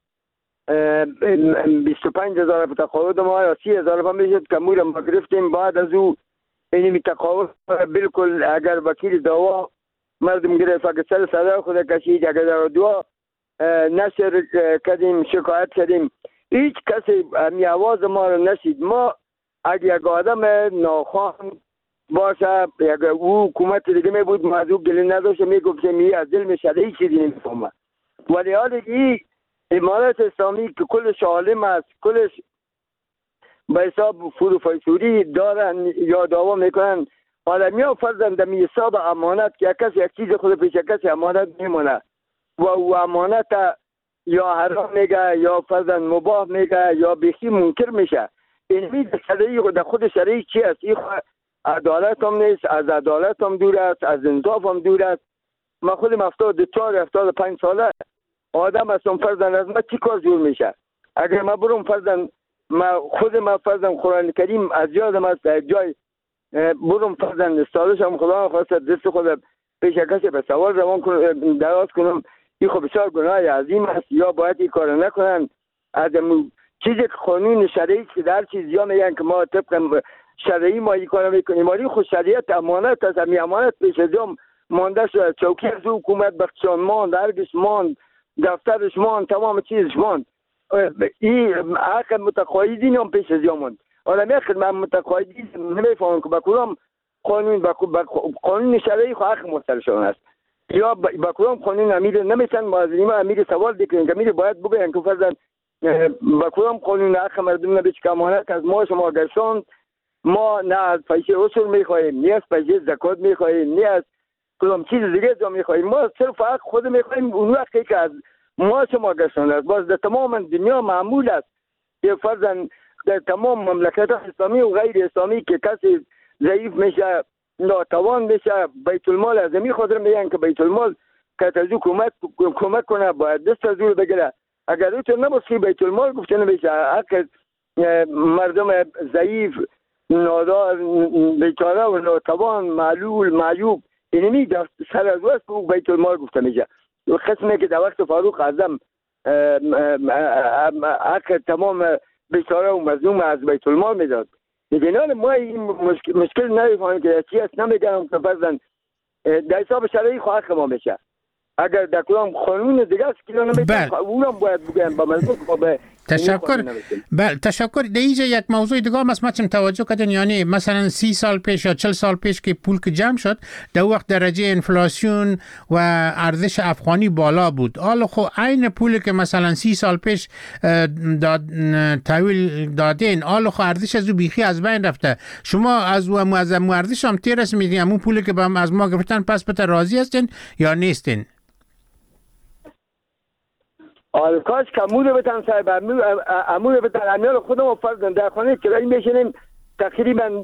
Speaker 13: 25,000 تقاعد ما یا 30,000 ما میشد که مور ما گرفتیم. بعد از او این تقاعد بالکل اگر وکیل دعوا مردم گرفت که سر صدا خود کشید، اگر در دعا نشر کردیم، شکایت کردیم، هیچ کسی همی آواز ما رو نشید. ما اگر یک آدم ناخوان باشه، یک او حکومت دیگه می بود، ما از او گلی نداشته، می گفتیم این از دل می شده، هیچ چیزی نمیفهمه. ولی حالی این امارت اسلامی که کلش عالم است، کلش به حساب فود و فیسوری دارن یا دعوا میکنن، حالا می فرضاً در حساب امانت که کسی یک چیز خود پیش کسی امانت میمونه و او امانت یا حرام میگه یا فرضاً مباح میگه یا بیخی منکر میشه. اینمی در خود شرعی چی است؟ این عدالت هم نیست، از عدالت هم دور است، از انصاف هم دور است. ما خودم 75 ساله آدم هستم، فرضاً از ما چی کار جور میشه؟ اگر ما برم فرضاً ما فرضاً قرآن کریم از یادم است در جای برم فرضاً استادشم خدا خواست دست خود پیش کسی به سوال روان کنم دراز کنم، این خب بسیار گناه عظیم است، یا باید این کار نکنن. از چیزی که قانون شرعی که در چیز یا میگن که ما طبق شرعی ما این کار میکنیم، ولی خود شریعت امانت است، می امانت پیش از مانده شد، چوکی از حکومت بخشان ماند، درگش ماند، دفترش ماند، تمام چیزش ماند. این حق متقاعدین هم پیش از ماند. حالا میخواد من متقاعدین نمیفهمم که با کدام قانون شرعی خو حق مسترشان است، یا با کدام قانون امیر نمیتن. ما از این امیر سوال دیگه که امیر باید بگوین که فرضاً با کدام قانون حق مردم نبیش که امانت از ما شما گرساند، ما نه از پیسه اصول میخواهیم، نه از پیسه زکات میخواهیم، نه از کدام چیز دیگه جا میخواهیم. ما صرف حق خود میخواهیم. اون وقتی که از ما شما گرساند است، باز در تمام دنیا معمول است که فرضاً در تمام مملکت اسلامی و غیر اسلامی که کسی ضعیف میشه، ناتوان میشه، بیت المال از این خاطر میگن که بیت المال که از کمک کنه باید دست از او بگیره. اگر او تو نباسی بیت المال گفته نمیشه، حق مردم ضعیف، نادار، بیچاره و ناتوان، معلول، معیوب اینمی سر از وست که بیت المال گفته میشه. قسمی که در وقت فاروق اعظم حق تمام بیچاره و مظلوم از بیت المال میداد. دیگه ما این مشکل نمیفهمیم که چی است. نمیگم که فرضاً در حساب شرعی خواهد که ما میشه. اگر در کدام قانون دیگه است که نمیتونم اونم باید بگم با مردم.
Speaker 4: تشکر. در اینجا یک موضوع دیگه هم است ما توجه کردن، یعنی مثلا 30 سال پیش یا 40 سال پیش که پول که جمع شد در وقت درجه انفلاسیون و ارزش افغانی بالا بود. حالا خب عین پولی که مثلا 30 سال پیش تحویل دادین، حالا خب ارزش از بیخی از بین رفته. شما از ارزش هم تیرس میدین، همون پولی که از ما گرفتن پس بته راضی هستین یا نیستین؟
Speaker 13: کاش کموده بتن صاحب امور بتن امیال خودم فرضاً در خانه کرایی میشنیم تقریبا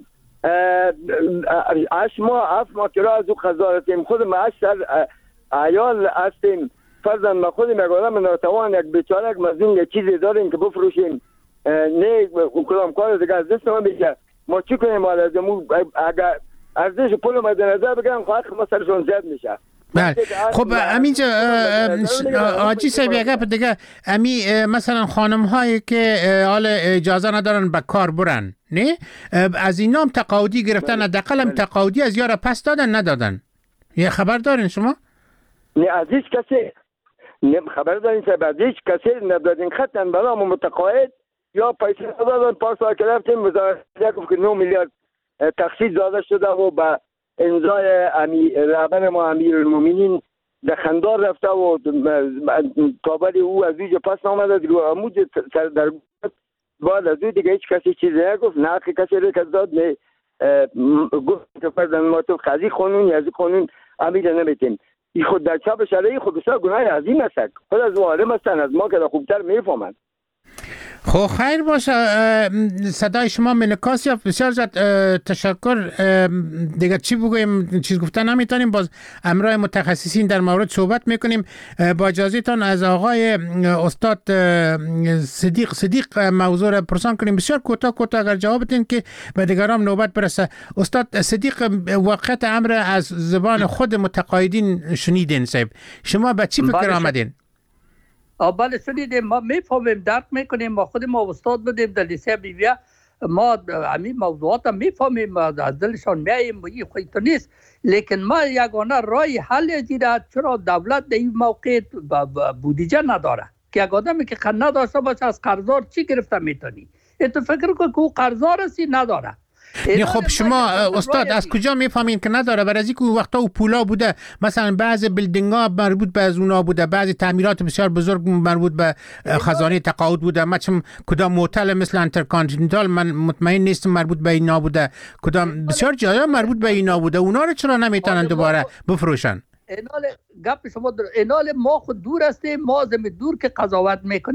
Speaker 13: 8 ماه 7 ماه کرا از او قضا رسیم. خودم 8 سال عیال هستیم، فرضاً ما خودم یک آدم ناتوان، یک بیچاره، یک مظلوم، یک چیزی داریم که بفروشیم، نه کدام کار دیگه از دست ما میشه. ما چی کنیم؟ اگر ارزش پول مد نظر بگیرم حق ما سرشون زیاد میشه.
Speaker 4: بله خب همینجا آجی صاحب یک گپ دیگه، مثلا خانم هایی که حال اجازه ندارن به کار برن، نه از اینا هم تقاعدی گرفتن، حداقل هم تقاعدی از یارا پس دادن ندادن؟ یه خبر دارین شما؟
Speaker 13: نه از هیچ کسی خبر دارین صاحب، از هیچ کسی ندادین. خطن برام متقاعد یا پیسه ندادن. پارسال که رفتیم وزارت گفت که 9 میلیارد تخصیص داده شده و با امضای رهبر ما امیرالمومنین در خندار رفته و تابل او از اینجا پس نامده رو عمود سر در بعد از او دیگه هیچ کسی چیزی نگفت، نه کسی رو که داد، نه گفت که فرضاً ما تو قضی قانون یا از قانون امیر نمیتیم. این خود در چاپ شرعی خود بسیار گناه عظیم است. خود از معالم هستن، از ما که در خوبتر میفهمند.
Speaker 4: خب خیر باشه. صدای شما منکاس یا بسیار زیاد تشکر. دیگه چی بگویم، چیز گفتن نمیتونیم، باز امرای متخصصین در مورد صحبت میکنیم. با اجازهتان از آقای استاد صدیق موضوع را پرسان کنیم. بسیار کوتاه اگر جواب بدین که به دیگران نوبت برسه. استاد صدیق، واقعیت امر از زبان خود متقاعدین شنیدین صاحب، شما به چی فکر آمدین؟
Speaker 12: بله شنیدیم، ما میفهمیم، درک میکنیم. ما خود ما استاد بودیم در لیسه بیویا، ما همین موضوعات میفهمیم، از دلشان میاییم و این خویتو نیست. لیکن ما یگانه رای حل دیره، چرا دولت در این موقع بودجه نداره که یک آدمی که قرض نداشته باشه از قرضدار چی گرفته میتونی؟ تو فکر کن که او قرضدار هستی نداره.
Speaker 4: خب شما استاد از کجا میفهمین که نداره؟ برای اینکه اون وقتا او پولا بوده، مثلا بعضی بیلدینگ ها مربوط به از اونا بوده، بعضی تعمیرات بسیار بزرگ مربوط به خزانه تقاعد بوده. مثلا کدام هتل مثل انترکانتیننتال من مطمئن نیستم مربوط به اینا بوده، کدام بسیار جایا مربوط به اینا بوده. اونا رو چرا نمیتونن دوباره بفروشن؟
Speaker 12: اینال گپ شما در اینال ما خود دور هستیم، ما زمین دور که قضاوت میکنیم.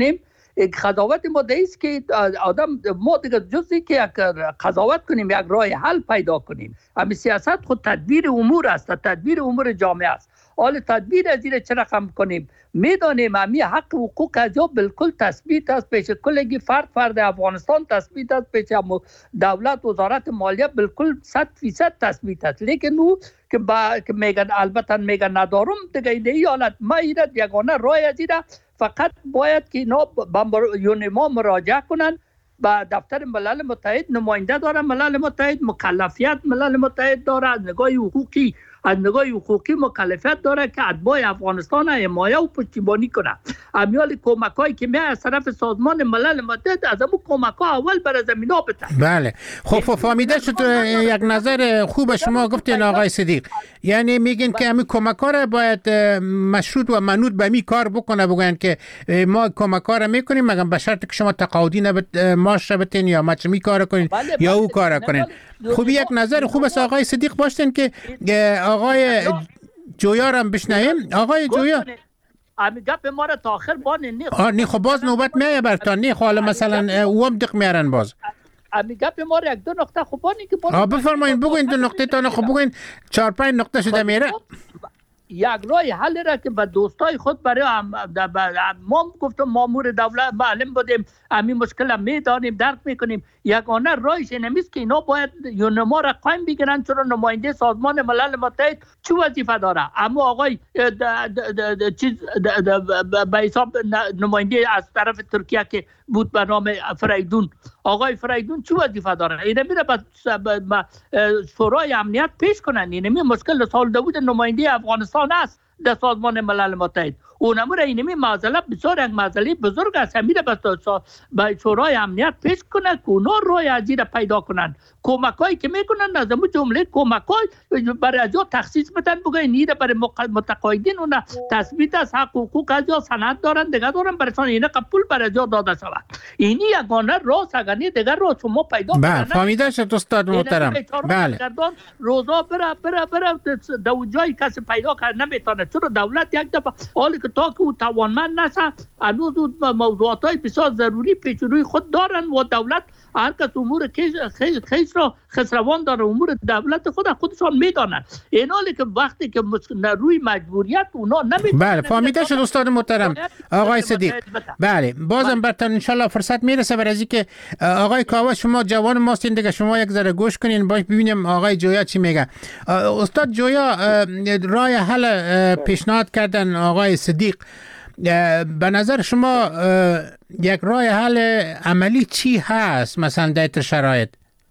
Speaker 12: یک قضاوت ما است که آدم ما دیگه جزی که قضاوت کنیم یک راه حل پیدا کنیم. همین سیاست خود تدبیر امور است، تدبیر امور جامعه است. حال تدبیر از این چه رقم کنیم؟ میدانیم همی حق حقوق از جا بالکل تثبیت است پیش کلگی فرد افغانستان تثبیت است پیش دولت وزارت مالیه بالکل 100% تثبیت است. لیکن او که میگن البته میگن ندارم دیگه این حالت ما ایراد یگانه راه از این فقط باید که اینا ما مراجعه کنن به دفتر ملل متحد. نماینده داره ملل متحد، مکلفیت ملل متحد داره، از نگاه حقوقی مکلفیت داره که اتباع افغانستان حمایه و پشتیبانی کنه. امیال کمکایی که میاد از طرف سازمان ملل متحد از همون کمک‌ها اول بر زمینا بده.
Speaker 4: بله خب فهمیده شد. یک نظر خوب شما گفتین آقای صدیق، یعنی میگین که همین کمک‌ها را باید مشروط و منوط به می کار بکنه، بگن که ما کمک‌ها را میکنیم مگر به شرط که شما تقاعدی ماش بتین یا ما چه می کار کنین یا او کار کنین. خوب یک نظر خوب است آقای صدیق باشتین که آقای جویا را بشنویم. آقای جویا
Speaker 12: امی گپ ما را تا آخر
Speaker 4: نی خب باز نوبت میایه برتان نی حالا مثلا اوم دق میارن باز
Speaker 12: امی گپ ما را یک دو نقطه خوبانی که باز
Speaker 4: بفرمایید بگوین دو نقطه تان خب بگوین 4-5 نقطه شده میره.
Speaker 12: یک راه حل را که به دوستای خود برای ما گفتم مامور دولت معلم بودیم همین مشکل هم میدانیم درک میکنیم. یگانه راهش نمیست که اینا باید یونما را قایم بگیرن چرا نماینده سازمان ملل متحد چه وظیفه داره. اما آقای به حساب نماینده از طرف ترکیه که بود به نام فریدون، آقای فریدون چه وظیفه داره؟ اینا میره به شورای امنیت پیش کنن. این مشکل سال داوود نماینده افغانستان است در سازمان ملل متحد. اونم را اینمی معضله بسیار یک معضله بزرگ است. میره به شورای امنیت پیش کنه که اونا روی ازیر پیدا کنن. کمکایی که میکنن از همون جمله کمکای برای از جا تخصیص بدن بگوین نیره برای متقاعدین اونا تثبیت از حق حقوق از جا سند دارن دیگه دارن برایشان اینه قبول برای جا داده شود. اینی یگانه راست اگرنی دیگر را شما پیدا کنن.
Speaker 4: بله فهمیده شد استاد محترم.
Speaker 12: بله روزا بره دو جای کسی پیدا کنه نمیتونه. چرا دولت یک دفعه حالی که تا که او توانمند نشه هنوز موضوعات های بسیار ضروری پیش روی خود دارن و دولت هر کس امور خیش را خسروان داره امور دولت خودشان میدانن. این حالی که وقتی که روی مجبوریت اونا نمیتونن.
Speaker 4: بله فهمیده شد استاد محترم آقای صدیق. بله بازم برتن انشالله فرصت میرسه برای از اینکه آقای کاوه شما جوان ماستین دیگه شما یک ذره گوش کنین باش ببینیم آقای جویا چی میگه. استاد جویا راه حل پیشنهاد کردن آقای صدیق، به نظر شما یک راه حل عملی چی هست مثلا در شرایط؟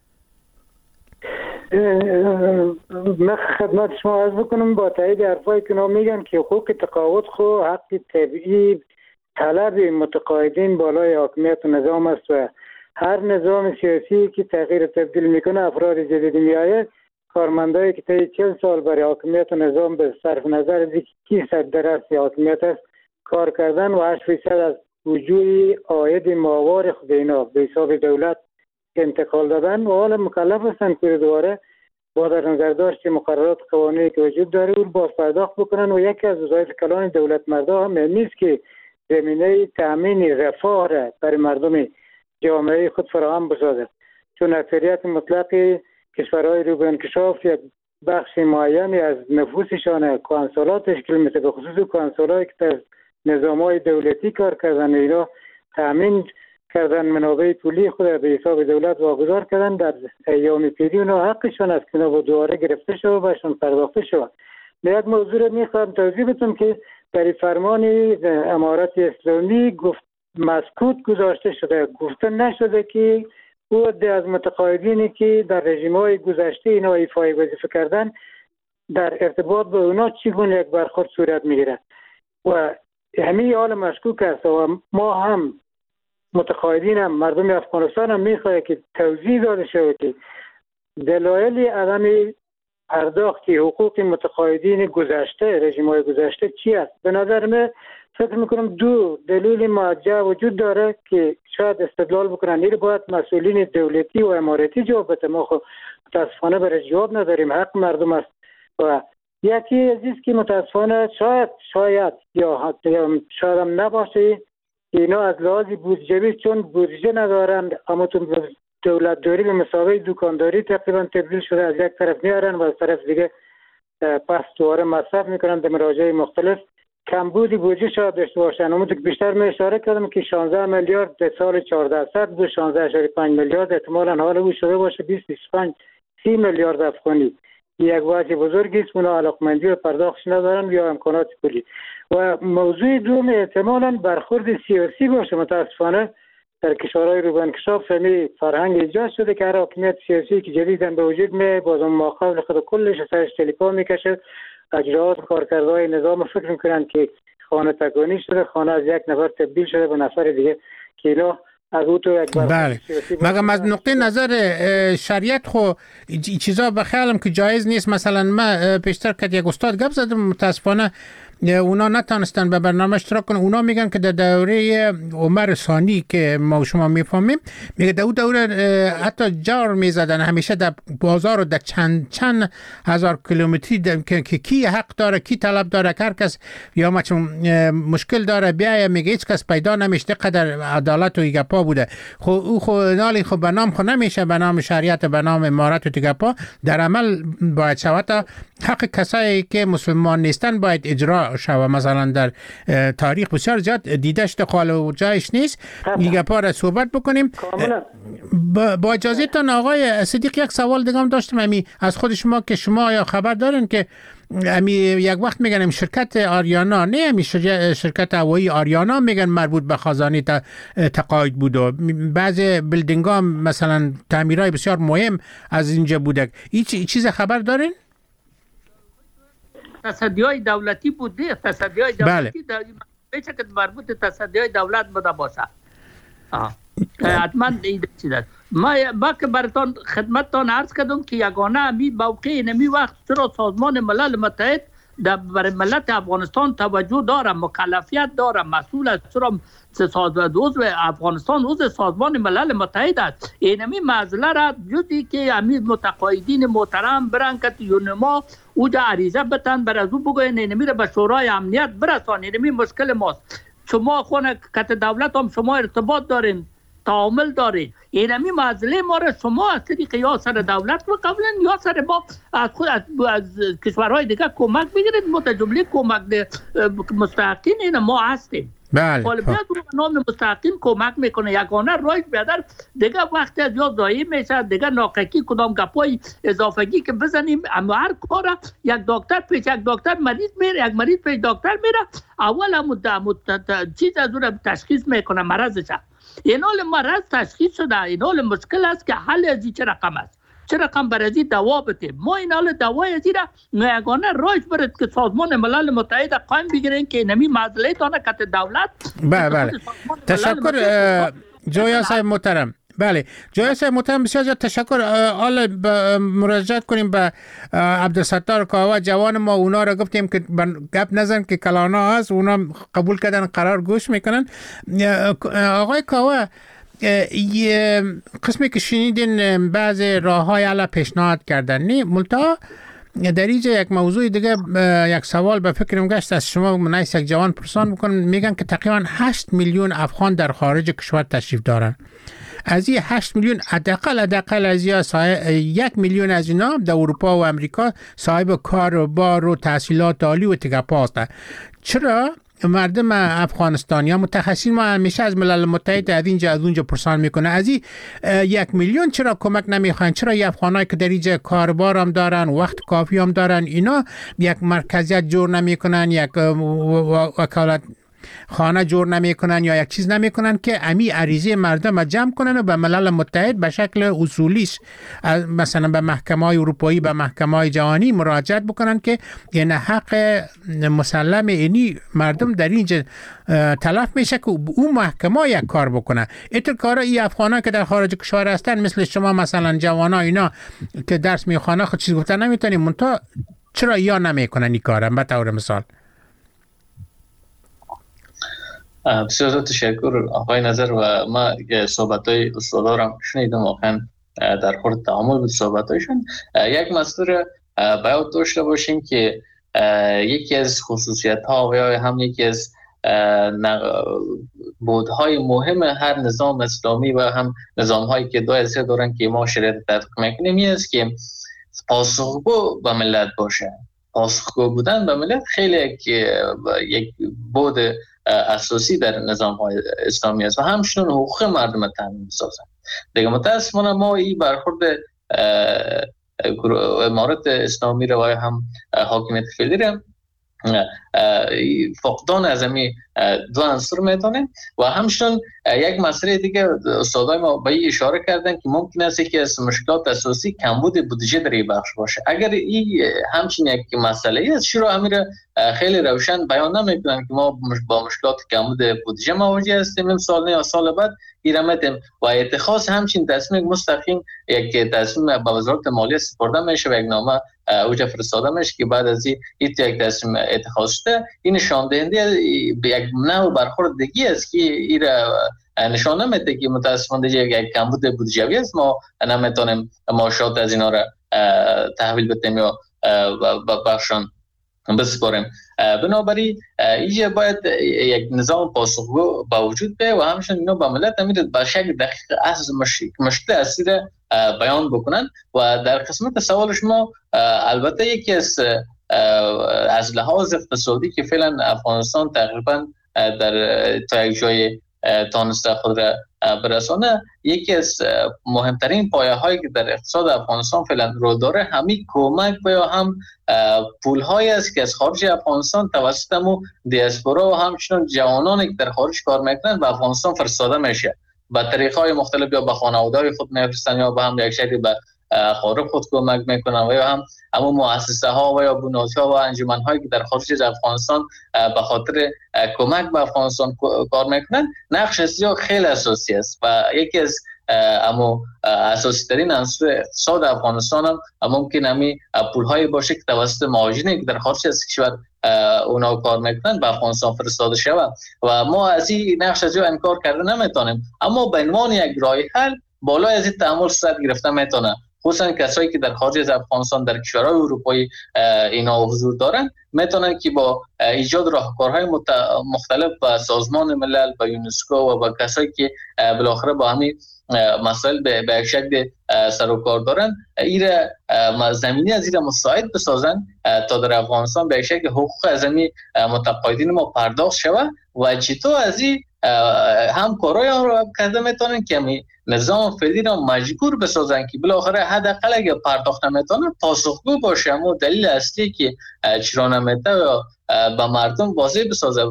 Speaker 5: من خدمت شما عرض بکنم با تایید حرفایی که میگن که حقوق تقاعد خو حق طبیعی طلب متقاعدین بالای حاکمیت و نظام است و هر نظام سیاسی که تغییر تبدیل میکنه افراد جدید میآید کارمندایی که طی 40 سال برای حاکمیت و نظام به صرف نظر از کی سرپرست حاکمیت است کار کردن و 8% از وجوه عاید ماهوار خود اینا به حساب دولت انتقال دادن و حالا مکلف هستند که دوباره با در نظر داشت مقررات قوانینی که وجود داره اون باز پرداخت بکنن و یکی از وظایف کلان دولت مردا هم نیست که زمینه تامین رفاه را برای مردم جامعه خود فراهم بسازد، چون اکثریت مطلق کشورهای رو به انکشاف یک بخش معینی از نفوسشان کانسولات تشکیل میده، به خصوص کانسولایی که در نظامهای دولتی کار کردن اینا تامین کردن منابع پولی خود به حساب دولت واگذار کردن در ایام پیری اونا حقشون است که با دوباره گرفته شد و بهشون پرداخته شد. یک موضوع رو میخوام توضیح بدم که در فرمان امارت اسلامی مسکوت گذاشته شده، گفته نشده که او از متقاعدینی که در رژیم‌های گذشته اینا ایفای وظیفه کردن در ارتباط با اونا چگونه یک برخورد صورت میگیره و همین حال مشکوک است و ما هم متقاعدین هم مردم افغانستان هم میخواه که توضیح داده شود که دلایل عدم پرداخت حقوق متقاعدین گذشته رژیم‌های گذشته چی است. به نظر من فکر میکنم دو دلیل موجه وجود داره که شاید استدلال بکنن این باید مسئولین دولتی و اماراتی جواب بده. ما خب متاسفانه برای جواب نداریم، حق مردم است. و یکی عزیز که متاسفانه شاید یا شاید هم نباشه اینا از لحاظ بودجه‌ای چون بودجه ندارن، اما تو دولت داری به مسابقه دکانداری تقریبا تبدیل شده، از یک طرف میارن و از طرف دیگه پس دوباره مصرف میکنن به مراجع مختلف. کمبودی بودجه شاید داشته باشن. اما بیشتر می اشاره کردم که 16 میلیارد در سال 1400 بود، 16.5 میلیارد احتمالاً حال او شده باشه 20-25 30 میلیارد افغانی. یک وجه بزرگی است، اونا علاقمندی و پرداختش ندارن یا امکانات پولی. و موضوع دوم احتمالاً برخورد سیاسی باشه. متاسفانه در کشورهای رو به انکشاف فهمی فرهنگ ایجاد شده که هر حاکمیت سیاسی که جدیداً به وجود می باز اون ماقبل خود کلش سرش تلیپا میکشه. اجرات کارکردهای نظام فکر میکنن که خانه تکانی شده، خانه از یک نفر تبدیل شده به نفر دیگه که اینا از او تو یک
Speaker 4: بله. مگم از نقطه نظر شریعت خو چیزا بخیالم که جایز نیست. مثلا ما پیشتر که یک استاد گپ زدم، متاسفانه اونا نتونستن به برنامه اشتراک کنن. اونا میگن که در دوره عمر ثانی که ما و شما میفهمیم، میگه در دوره حتی جار میزدن همیشه در بازار و در چند هزار کیلومتری که کی حق داره کی طلب داره، هر کس یا مشکل داره بیای میگه هیچ کس پیدا نمیشه. قدر عدالت و گپا بوده. خو او خو نالی خو به نام خو نمیشه، به نام شریعت، به نام امارت و گپا در عمل باید شود. حق کسایی که مسلمان نیستن باید اجرا شوه. مثلا در تاریخ بسیار زیاد دیده شده، قال و جایش نیست. دیگه پاره صحبت بکنیم. با اجازهتون آقای صدیق یک سوال دیگه هم داشتم امی از خود شما که شما یا خبر دارین که امی یک وقت میگن شرکت آریانا، نه امی شرکت هوایی آریانا میگن مربوط به خزانه تقاعد بود و بعضی بیلدینگ ها مثلا تعمیرهای بسیار مهم از اینجا بوده. این چیز خبر دارین؟
Speaker 12: تصدیهای دولتی بوده. تصدیهای دولتی بیچه که مربوط تصدیهای دولت بوده باشه. حتما این چیزه. ما که براتون خدمتتان عرض کردم که یگانه امی موقع نمی وقت چرا سازمان ملل متحد برای ملت افغانستان توجه داره، مکلفیت داره، مسئول است. چرا عضو افغانستان عضو سازمان ملل متحد است. اینمی مسئله را جدی که امی متقاعدین محترم برن که یونما اوجا عریضه بتن بر از او بگوین اینمی را به شورای امنیت برسان. اینمی مشکل ماست. شما خونه کت دولت هم شما ارتباط دارین، تعامل دارین. اینمی مسئله ما را شما از طریق یا سر دولت رو قبلن یا سر ما از خود از کشورهای دیگه کمک بگیرید. متجمله کمک مستحقین این ما هستیم.
Speaker 4: بله.
Speaker 12: بیاد نام مستحقین کمک میکنه. یگانه رایش بیادر دیگه وقتی از یاد ضایع میشه، دیگه ناقکی کدام گپای اضافگی که بزنیم. اما هر کار یک دکتر پیش یک دکتر مریض میره، یک مریض پیش دکتر میره، اول چیز از اون تشخیص میکنه مرضش. این حال مرض تشخیص شده، این حال مشکل است که حل ازی چه رقم است، چه رقم بر ازی دوا بده. ما این حال دوای ازی را یگانه رایش برد که سازمان ملل متحد قایم بگیرین که نمی مسئله تانه کت دولت.
Speaker 4: بله. تشکر جویا صاحب محترم. بله جویا صاحب محترم بسیار زیاد تشکر. حالا مراجعت کنیم به عبدالستار کاوه جوان ما. اونا را گفتیم که گپ نزن که کلانا هست، اونا قبول کردن قرار گوش میکنن. آقای کاوه یه قسمی که شنیدین بعض راه‌های علا پیشنهاد کردن نی ملتا در اینجا یک موضوع دیگه یک سوال به فکرم گشت از شما منایس یک جوان پرسان میکنن. میگن که تقریبا 8 میلیون افغان در خارج کشور تشریف دارن. از این 8 میلیون حداقل از 1 میلیون از اینا در اروپا و امریکا صاحب کار و بار و تحصیلات عالی و تگپا هستند. چرا مردم افغانستان یا متخصصین ما همیشه از ملل متحد از اینجا از اونجا پرسان میکنه از این 1 میلیون چرا کمک نمیخواین؟ چرا این افغانایی که در اینجا کاربار هم دارن، وقت کافی هم دارن، اینا یک مرکزیت جور نمیکنن، یک وکالت خانه جور نمیکنن یا یک چیز نمیکنن که امی عریضه مردم جمع کنن و به ملل متحد به شکل اصولیش مثلا به محکمه‌های اروپایی، به محکمه‌های جهانی مراجعت بکنن که این حق مسلم اینی مردم در اینجا تلف میشه که اون محکمه یک کار بکنه. اینطور کارا این افغانا که در خارج کشور هستن مثل شما مثلا جوانا اینا که درس میخوانه خود چیز گفتن نمیتونیم منتها چرا یا نمیکنن این کارم؟ به طور مثال.
Speaker 7: بسیار تشکر آقای نظر و ما صحبت‌های استادارم شنیدم، واقعا در خورد تعامل بود صحبت‌هایشون. یک مسئله باید داشته باشیم که یکی از خصوصیت‌ها و یا هم یکی از بودهای مهم هر نظام اسلامی و هم نظام‌هایی که دو حیثیت دارن که ما شریعت تطبیق میکنیم این است که پاسخگو به ملت باشه. پاسخگو بودن به ملت خیلی یک بود اساسی در نظام‌های اسلامی است و همچنین حقوق مردم تامین می‌سازند. دیگه متأسفانه ما این برخورد امارت اسلامی رو و هم حاکمیت فعلی رو فقدان از همین دو عنصر میتونیم و همچنین یک مسئله دیگه استادای ما به این اشاره کردن که ممکن است که از مشکلات اساسی کمبود بودجه در این بخش باشه. اگر این همچین یک مسئله است چرا امیر خیلی روشن بیان نمیکنن که ما با مشکلات کمبود بودجه مواجه هستیم سال یا سال بعد ایرامتیم و اتخاذ همچین تصمیم مستقیم یک تصمیم به وزارت مالیه سپرده میشه و یک نامه اوجه فرستاده میشه که بعد از این یک تصمیم اتخاذ شده. این نشان دهنده یک نوع برخوردگی است که این نشانه میده که متاسفانه یک کمبود بودجوی است. ما نمیتونیم معاشات از اینا را تحویل بدیم یا بخشان بسپاریم. بنابراین اینجا باید یک نظام پاسخگو با وجود بیاید و همچنین اینا با ملت امیر به شکل دقیق از مشکل اصلی را بیان بکنن. و در قسمت سوال شما البته یکی از لحاظ اقتصادی که فعلا افغانستان تقریبا در تا یک جای تانسته خود را برسانه، یکی از مهمترین پایه هایی که در اقتصاد افغانستان فعلا رول داره همین کمک یا هم پول هایی است که از خارج افغانستان توسط مو دیاسپورا و همچنین جوانانی که در خارج کار میکنن به افغانستان فرستاده میشه. به طریق‌های مختلف یا به خانواده‌های خود میفرستن یا به هم یک شکلی به خارج خود کمک میکنن و یا هم اما مؤسسه ها و یا بنیادها و انجمن هایی که در خارج از افغانستان به خاطر کمک به افغانستان کار میکنن نقش خیلی اساسی است و یکی از اما اساسی ترین عنصر اقتصاد افغانستان هم ممکن همی پول هایی باشه که توسط مهاجرینی که در خارج از کشور اونا کار میکنن به افغانستان فرستاده شود و ما از این نقش از انکار کرده نمیتونیم، اما به عنوان یک راه حل بالای از این تعامل صورت گرفته میتونه. خصوصا کسایی که در خارج از افغانستان در کشورهای اروپایی اینا حضور دارن میتونن که با ایجاد راهکارهای مختلف با سازمان ملل با یونسکو و با کسایی که بالاخره با همین مسائل به یک شکل سر و کار دارن این زمینی از این مساعد بسازن تا در افغانستان به یک شکل حقوق از همین متقاعدین ما پرداخت شود و چطور از این همکارای آن را کرده میتونن که می نظام فعلی را مجبور بسازن که بالاخره حداقل اگه پرداخت نمیتونن پاسخگو باشه. اما دلیل اصلی که چرا نمیته و به مردم واضح بسازه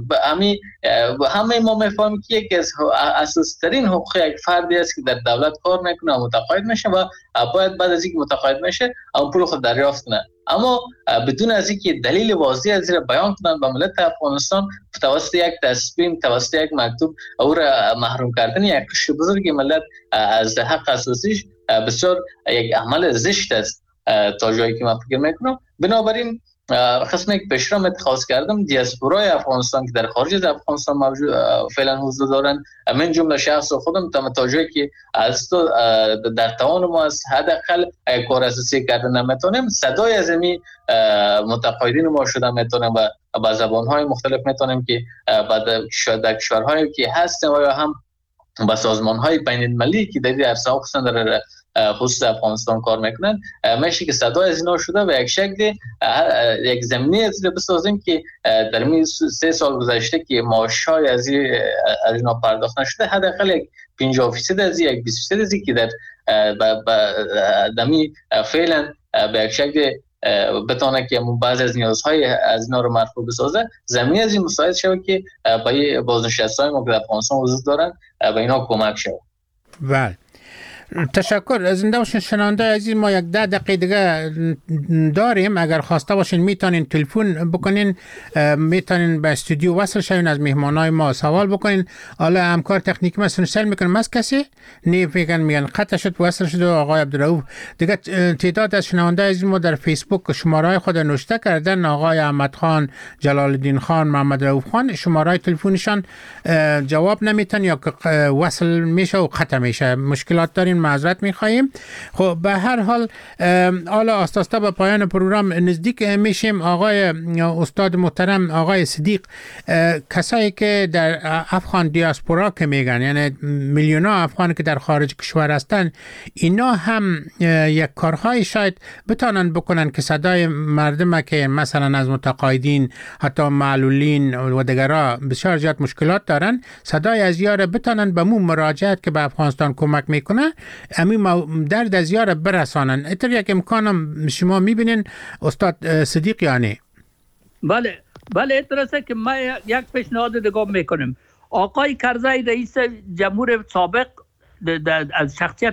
Speaker 7: همه ما میفهمیم که یکی از اساسی ترین حقوق یک فردی است که در دولت کار میکنه و متقاعد میشه و باید بعد از اینکه متقاعد میشه اون پول خود دریافت کنه، اما بدون از اینکه دلیل واضح از این بیان کنن به ملت افغانستان توسط یک تصمیم توسط یک مکتوب او را محروم کردن یک قشر بزرگ ملت از حق اساسیش بسیار یک عمل زشت است تا جایی که من فکر میکنم. بنابراین قسمی که پیشرم اتخاذ کردم دیاسپورای افغانستان که در خارج از افغانستان موجود فعلا حضور دارن من جمله شخص خودم تا جایی که از تو در توان ما از حداقل کار اساسی کردن نمیتونیم صدای از این متقاعدین ما شده میتونیم و با زبانهای مختلف میتونیم که در کشورهایی که هستیم و یا هم با سازمانهای بین المللی که در عرصه خصوصا در خصوص افغانستان کار میکنن میشه که صدای از اینا شده و یک شکل یک زمینه از بسازیم که در این 3 سال گذشته که معاشهای از اینا پرداخت نشده حداقل یک 50% از یک 20% از که در دمی فعلا به یک شکل بتونه که بعضی از نیازهای از اینا رو مرفوع بسازه زمینه از این مساعد شود که با بازنشسته‌های ما که در افغانستان وجود دارن به اینا کمک شود.
Speaker 4: بله تشکر. زنده باشین شنونده عزیز، ما یک 10 دقیقه دیگه داریم. اگر خواسته باشین میتونین تلفن بکنین، میتونین به استودیو وصل شوین، از مهمانای ما سوال بکنین. حالا همکار تکنیکی ما سنشل میکنم از کسی میگن قطع شد وصل شد آقای عبدالرؤوف دیگه. تعداد از شنونده عزیز ما در فیسبوک شماره خود نوشته کردن، آقای احمد خان، جلال الدین خان، محمد رؤوف خان، شماره تلفنشان جواب نمیتن یا وصل میشه و قطع میشه. مشکلات دارین معذرت میخواییم. خب به هر حال حالا آستاستا به پایان پروگرام نزدیک میشیم. آقای استاد محترم آقای صدیق، کسایی که در افغان دیاسپورا که میگن، یعنی میلیون‌ها افغان که در خارج کشور هستن، اینا هم یک کارهای شاید بتانن بکنن که صدای مردم که مثلا از متقاعدین حتی معلولین و دیگرها بسیار زیاد مشکلات دارن، صدای از یار بتانن به مو مراجعت که به افغانستان کمک میکنه، همین درد از یار برسانن. اتر یک امکانم شما میبینین استاد صدیق یعنی؟
Speaker 12: بله اترسه که ما یک پیشنهاد دیگه میکنیم. آقای کرزی رئیس جمهور سابق از شخصیت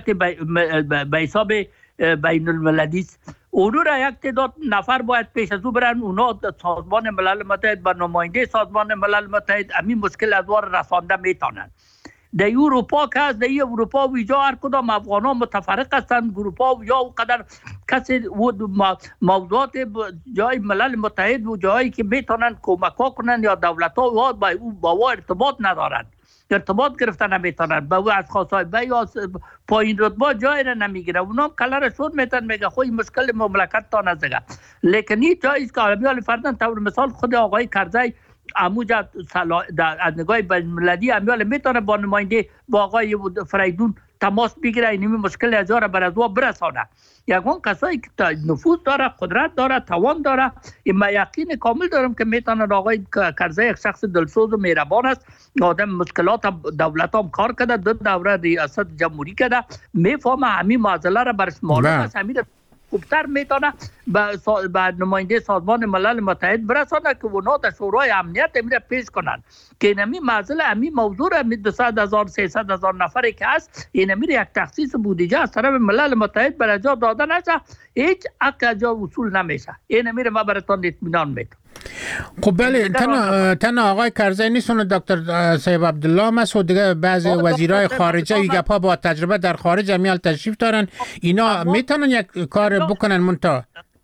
Speaker 12: به حساب بین المللی است. اونو را یک تعداد نفر باید پیش از او برن، اونا سازمان ملل متحد با نماینده سازمان ملل متحد همین مشکل از وار رسانده میتونن. در اروپا که از در اروپا ویجا هر کدام افغان ها متفرق هستند، اروپا یا قدر کسی موضوعات جای ملل متحد و جایی که میتونن کمک ها کنن یا دولت ها با او ارتباط ندارند، ارتباط گرفتن نمیتونن، با او از خواستای یا پایین رتبه جای را نمیگیره، اونا کلر شد میتن میگه خوی مشکل مملکت تا نزگه. لیکن این جاییست که عالمی فردن طور مثال خود آقای کرزی اموجا از نگاه بین المللی امیال میتونه با نماینده با آقای فریدون تماس بگیره، اینمی مشکل از را بر از او برسانه. یکون کسایی که نفوذ داره، قدرت داره، توان داره، این من یقین کامل دارم که میتونه. آقای کرزی یک شخص دلسوز و مهربان است، آدم مشکلات دولت هم کار کرده، دو دوره ریاست جمهوری کرده، میفهمه همین معضله را برش معلوم است، همین خوبتر میتونه به نماینده سازمان ملل متحد برسانه که اونا در شورای امنیت میره پیش کنن که اینمی معضله همین موضوع را 200,000 300,000 نفری که هست، اینمی یک تخصیص بودجه از طرف ملل متحد برای جا داده نشه، هیچ حق جا وصول نمیشه. اینمی را ما براتون اطمینان میدم.
Speaker 4: خب بله، تنها آقای کرزی نیستون، دکتر سیب عبدالله هم هست و دیگه بعضی وزیرای خارجه ای گپا با تجربه در خارج همیال تشریف دارن، اینا میتونن یک کار بکنن منتا؟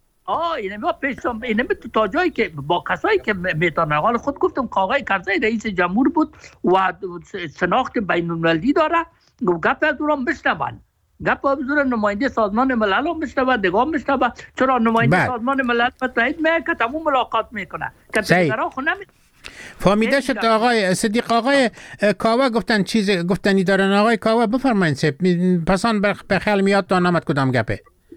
Speaker 4: اینمی تا جایی که با کسایی که میتونن. حالا خود گفتم که آقای کرزی رئیس جمهور بود و شناخت بین المللی داره، گپ از اونم بشنون، گپ بزرگ نماینده سازمان ملل هم میشنوه، دیگه هم میشنوه. چرا نماینده سازمان ملل متحد که تمام ملاقات میکنه که دیگرها خو فهمیده شد. آقای صدیق، آقای کاوه گفتن چیز گفتنی دارن. آقای کاوه بفرمایید. پسان به خیال میاد تا نمت کدام گپه؟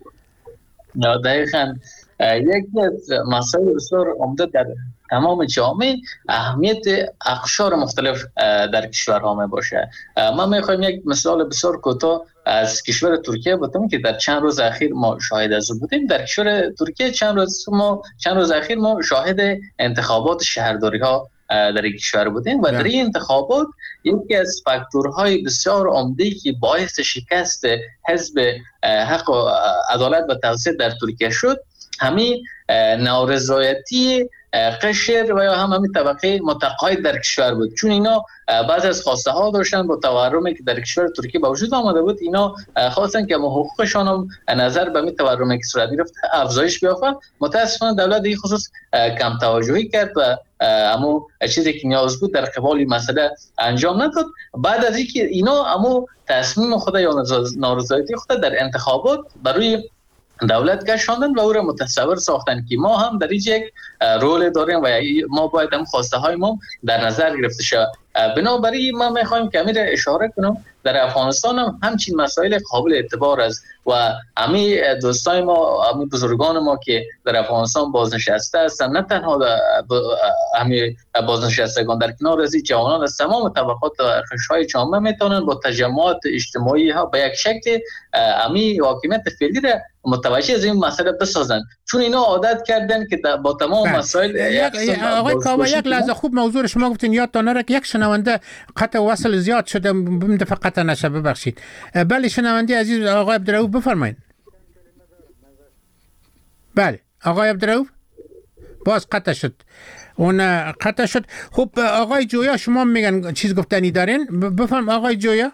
Speaker 7: دقیقاً یکی از مسائل بسیار عمده در تمام جامعه اهمیت اقشار مختلف در کشورها می باشه. ما میخوایم یک مثال بسیار کوتاه از کشور ترکیه بودیم که در چند روز اخیر ما شاهد از بودیم. در کشور ترکیه چند روز اخیر ما شاهد انتخابات شهرداری ها در این کشور بودیم و در این انتخابات یکی از فاکتورهای بسیار عمده که باعث شکست حزب حق و عدالت و توسعه در ترکیه شد، همین نارضایتی قشر و یا همین طبقه متقاعد در کشور بود. چون اینا بعض از خواسته ها داشتن با تورمی که در کشور ترکیه به وجود آمده بود، اینا خواستن که حقوقشان هم نظر به این تورمی که صورت گرفت افزایش بیافته. متاسفانه دولت این خصوص کم توجهی کرد و اما چیزی که نیاز بود در قبال این مسئله انجام نداد. بعد از اینکه اینا اما تصمیم خود یا نارضایتی خود در انتخابات برای دولت کشاندن و او را متصور ساختن که ما هم در اینجا یک رول داریم و ما باید هم خواسته های ما در نظر گرفته شود. بنابراین ما میخوایم که امیر اشاره کنم در افغانستان هم همچین مسائل قابل اعتبار است و همین دوستای ما، همین بزرگان ما که در افغانستان بازنشسته هستند، نه تنها همین بازنشستگان، در کنار از جوانان از تمام طبقات و قشرهای جامعه میتونن با تجمعات اجتماعی ها به یک شکل همین حاکمیت فعلی را متوجه از این مسئله بسازن، چون اینا عادت کردن که با تمام مسائل
Speaker 4: آقای کاوه یک لحظه خوب موضوع شما گفتین یادتون نره که یک شنونده قطع وصل زیاد شده، بمده قطع نشه، ببخشید. بله شنونده عزیز آقای عبدالرؤوف بفرمایید. بله آقای عبدالرؤوف باز قطع شد. اون قطع شد. خب آقای جویا شما میگن چیز گفتنی دارین؟ بفرم آقای جویا.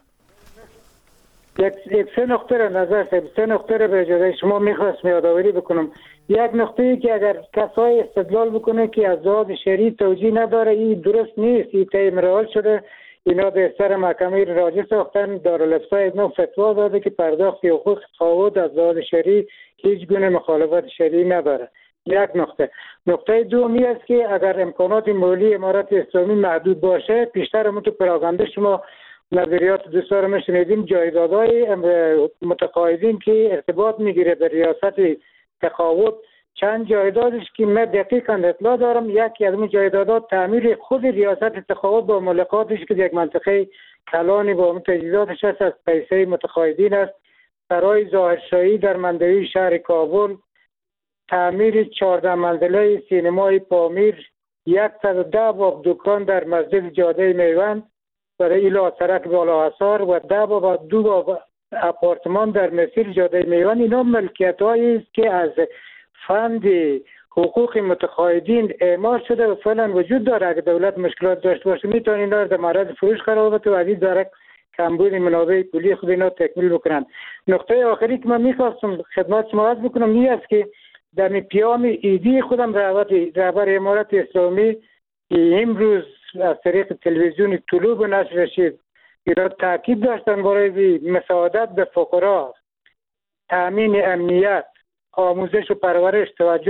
Speaker 5: یک سه نقطه را نظر سه نقطه را به اجازه شما میخواست یادآوری بکنم. یک نقطه ای که اگر کسای استدلال بکنه که از لحاظ شرعی توجیه نداره، این درست نیست، این طی مراحل شده. اینا به سر محکمه راجع ساختن. دارالافتا اینا فتوا داده که پرداخت حقوق تقاعد از لحاظ شرعی هیچ گونه مخالفت شرعی نداره. یک نقطه دومی است که اگر امکانات مالی امارت اسلامی محدود باشه، پیشتر همون تو پراگنده شما نظریات دوستان ما شنیدیم، جایدادهای متقاعدین که ارتباط میگیره به ریاست تقاعد، چند جایدادش که من دقیقاً اطلاع دارم، یکی از اون جایدادات تعمیر خود ریاست تقاعد با ملکاتش که یک منطقه کلانی با اون تجهیزاتش هست از پیسه متقاعدین است. برای ظاهرشاهی در منطقه شهر کابل، تعمیر 14 منزله سینمای پامیر، 110 باب دکان در مسجد جاده میوند برای ایلا سرک بالا حصار و 10 باب و 2 باب اپارتمان در مسیر جاده میوند. اینا ملکیت هایی است که از فند حقوق متقاعدین اعمال شده و فعلا وجود داره. اگر دولت مشکلات داشته باشه میتونه اینا رو در معرض فروش قرار بده و از این داره کمبود منابع پولی خود اینا تکمیل بکنن. نقطه آخری که من میخواستم خدمت شما عرض بکنم این است که در پیام ایدی خودم رهبر امارت اسلامی امروز از طریق تلویزیون طلوع نشر رسید اینا تاکید داشتن برای مساعدت به فقرا، تامین امنیت، آموزش و پرورش،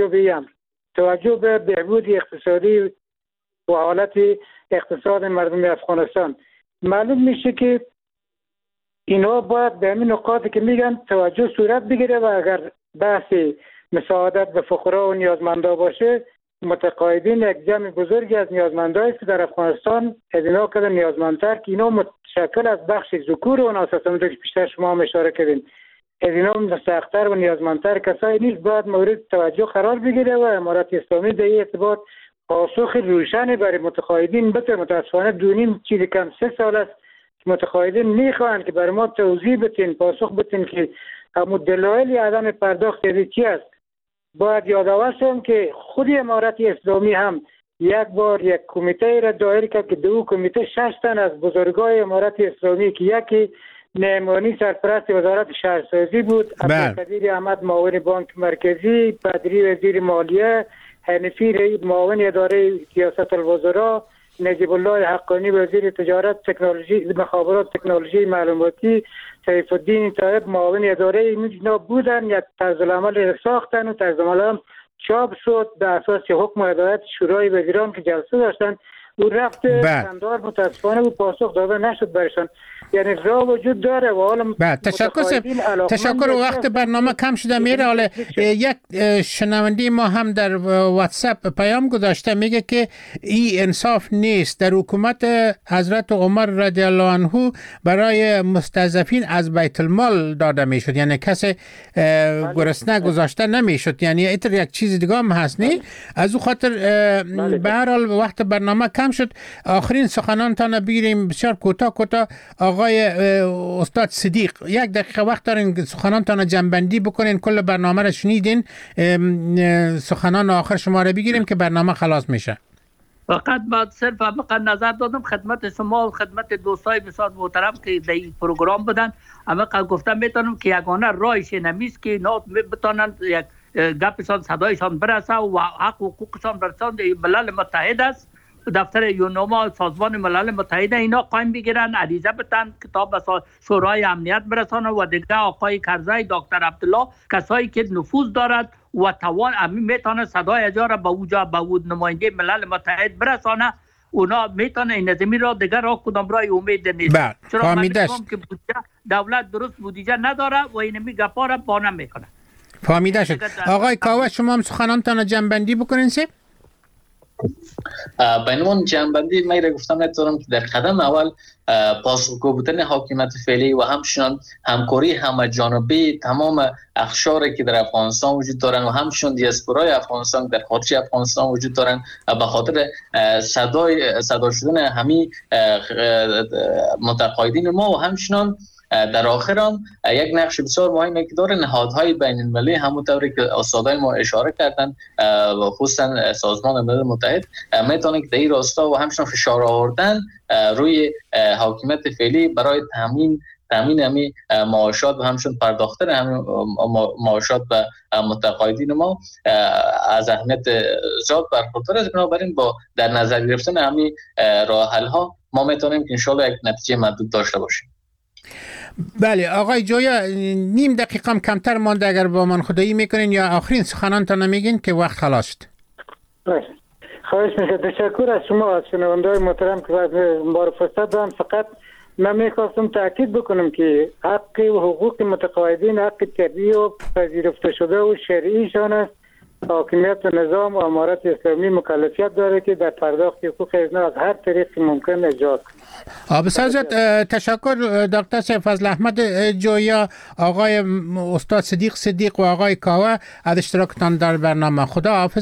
Speaker 5: توجه به بهبود اقتصادی و حالت اقتصاد مردم افغانستان. معلوم میشه که اینا باید به همین نقاطی که میگن توجه صورت بگیره و اگر بحث مساعدت به فقرا و نیازمندا باشه، متقاعدین یک جمع بزرگی از نیازمندایی است که در افغانستان از اینا کده نیازمندتر که اینا متشکل از بخش ذکور و ناسازمان که بیشتر شما هم اشاره کردین، از اینا مستحق‌تر و نیازمندتر کسایی نیست، باید مورد توجه قرار بگیره و امارت اسلامی در این ارتباط پاسخ روشنی برای متقاعدین بده. متاسفانه دونیم چیزی کم 3 سال است متقاعدین میخوان که برای ما توضیح بدین، پاسخ بدین که همون دلایل عدم پرداخت چی است. باید یادآور شم که خود امارت اسلامی هم یک بار یک کمیته را دایر کرد که دو کمیته 6 تن از بزرگای امارت اسلامی که یکی نعمانی سرپرست وزارت شهرسازی بود، عبدالقدیر احمد معاون بانک مرکزی، بدری وزیر مالیه، حنفی رئیس معاون اداره سیاست الوزراء، نجیب الله حقانی وزیر تجارت تکنولوژی مخابرات تکنولوژی معلوماتی، سیف الدین طایب معاون اداره اینا بودن. یک طرز العمل ساختن و طرز العمل چاپ شد به اساس حکم و هدایت شورای وزیران که جلسه داشتن او رفت اندار متاسفانه و پاسخ داده نشد برشان. یعنی راه وجود داره و حالا
Speaker 4: تشکر. وقت برنامه کم شده میره. حالا یک شنونده ما هم در واتساپ پیام گذاشته میگه که این انصاف نیست. در حکومت حضرت عمر رضی الله عنه برای مستضعفین از بیت المال داده میشد، یعنی کسی گرسنه گذاشته نمیشد. یعنی ایتر یک چیز دیگه هم هست نی. از او خاطر به هر حال وقت برنامه کم شد. آخرین سخنانتان بگیریم بسیار کوتاه. آقای استاد صدیق 1 دقیقه وقت دارین سخنانتان جنبندی بکنین. کل برنامه را شنیدین، سخنان آخر شما را بگیریم که برنامه خلاص میشه.
Speaker 12: فقط بعد صرف نظر دادم خدمت شما و خدمت دوستای بسیار محترم که در این پروگرام بودن. اما گفتم میتونم که یگانه راهش نمیست که اینا بتونن یک گپشان صدایشان برسه و حق و حقوقشان برسان در ملل متحد است. دفتر یونما سازمان ملل متحد اینا قایم بگیرن، عریضه بتن، کتاب به شورای امنیت برسانه و دیگه آقای کرزی، دکتر عبدالله، کسایی که نفوذ دارد و توان میتونه صدای اجاره به اوجا به نماینده ملل متحد برسانه. اونا میتونه این نظمی را دیگر را کدام رای امید نیست. چرا من میگم که دولت درست بودجه نداره و این گپا را بانه میکنه.
Speaker 4: فهمیده شد. آقای کاوه شما هم سخنانتان جنبندی بکنین سی؟
Speaker 7: بینون جنبندی من را گفتم نتونم که در قدم اول پاسخگو بودن حاکمیت فعلی و همچنان همکاری همه جانبه تمام اقشاری که در افغانستان وجود دارن و همچنان دیاسپورای افغانستان در خارج افغانستان وجود دارن به خاطر صدا شدن همه متقاعدین ما و همچنان در آخر هم یک نقش بسیار مهمی که داره نهادهای بین المللی، همونطوری که استادای ما اشاره کردن خصوصا سازمان ملل متحد میتونه که در این راستا و همچنان فشار آوردن روی حاکمیت فعلی برای تامین همین معاشات و همچنان پرداختن همین معاشات به متقاعدین ما از اهمیت زیاد برخوردار است. بنابراین با در نظر گرفتن همین راه حل ها ما میتونیم که انشالله یک نتیجه محدود داشته باشیم.
Speaker 4: بله آقای جویا، نیم دقیقه هم کمتر مانده، اگر با من خدایی میکنین یا آخرین سخنانتان میگین که وقت خلاص شد.
Speaker 5: خواهش میکنم. تشکر از شما، از شنونده‌های محترم که ما رو فرصت دادن. فقط من میخواستم تاکید بکنم که حق و حقوق متقاعدین حق طبیعی و پذیرفته شده و شرعیشان است. حاکمیت و نظام و امارت اسلامی مکلفیت داره که در پرداخت حقوق اینا از هر طریق ممکن اجرا کنه.
Speaker 4: بسیار تشکر دکتر سیدفضل احمد جویا، آقای استاد صدیق و آقای کاوه از اشتراکتان در برنامه. خدا حافظ.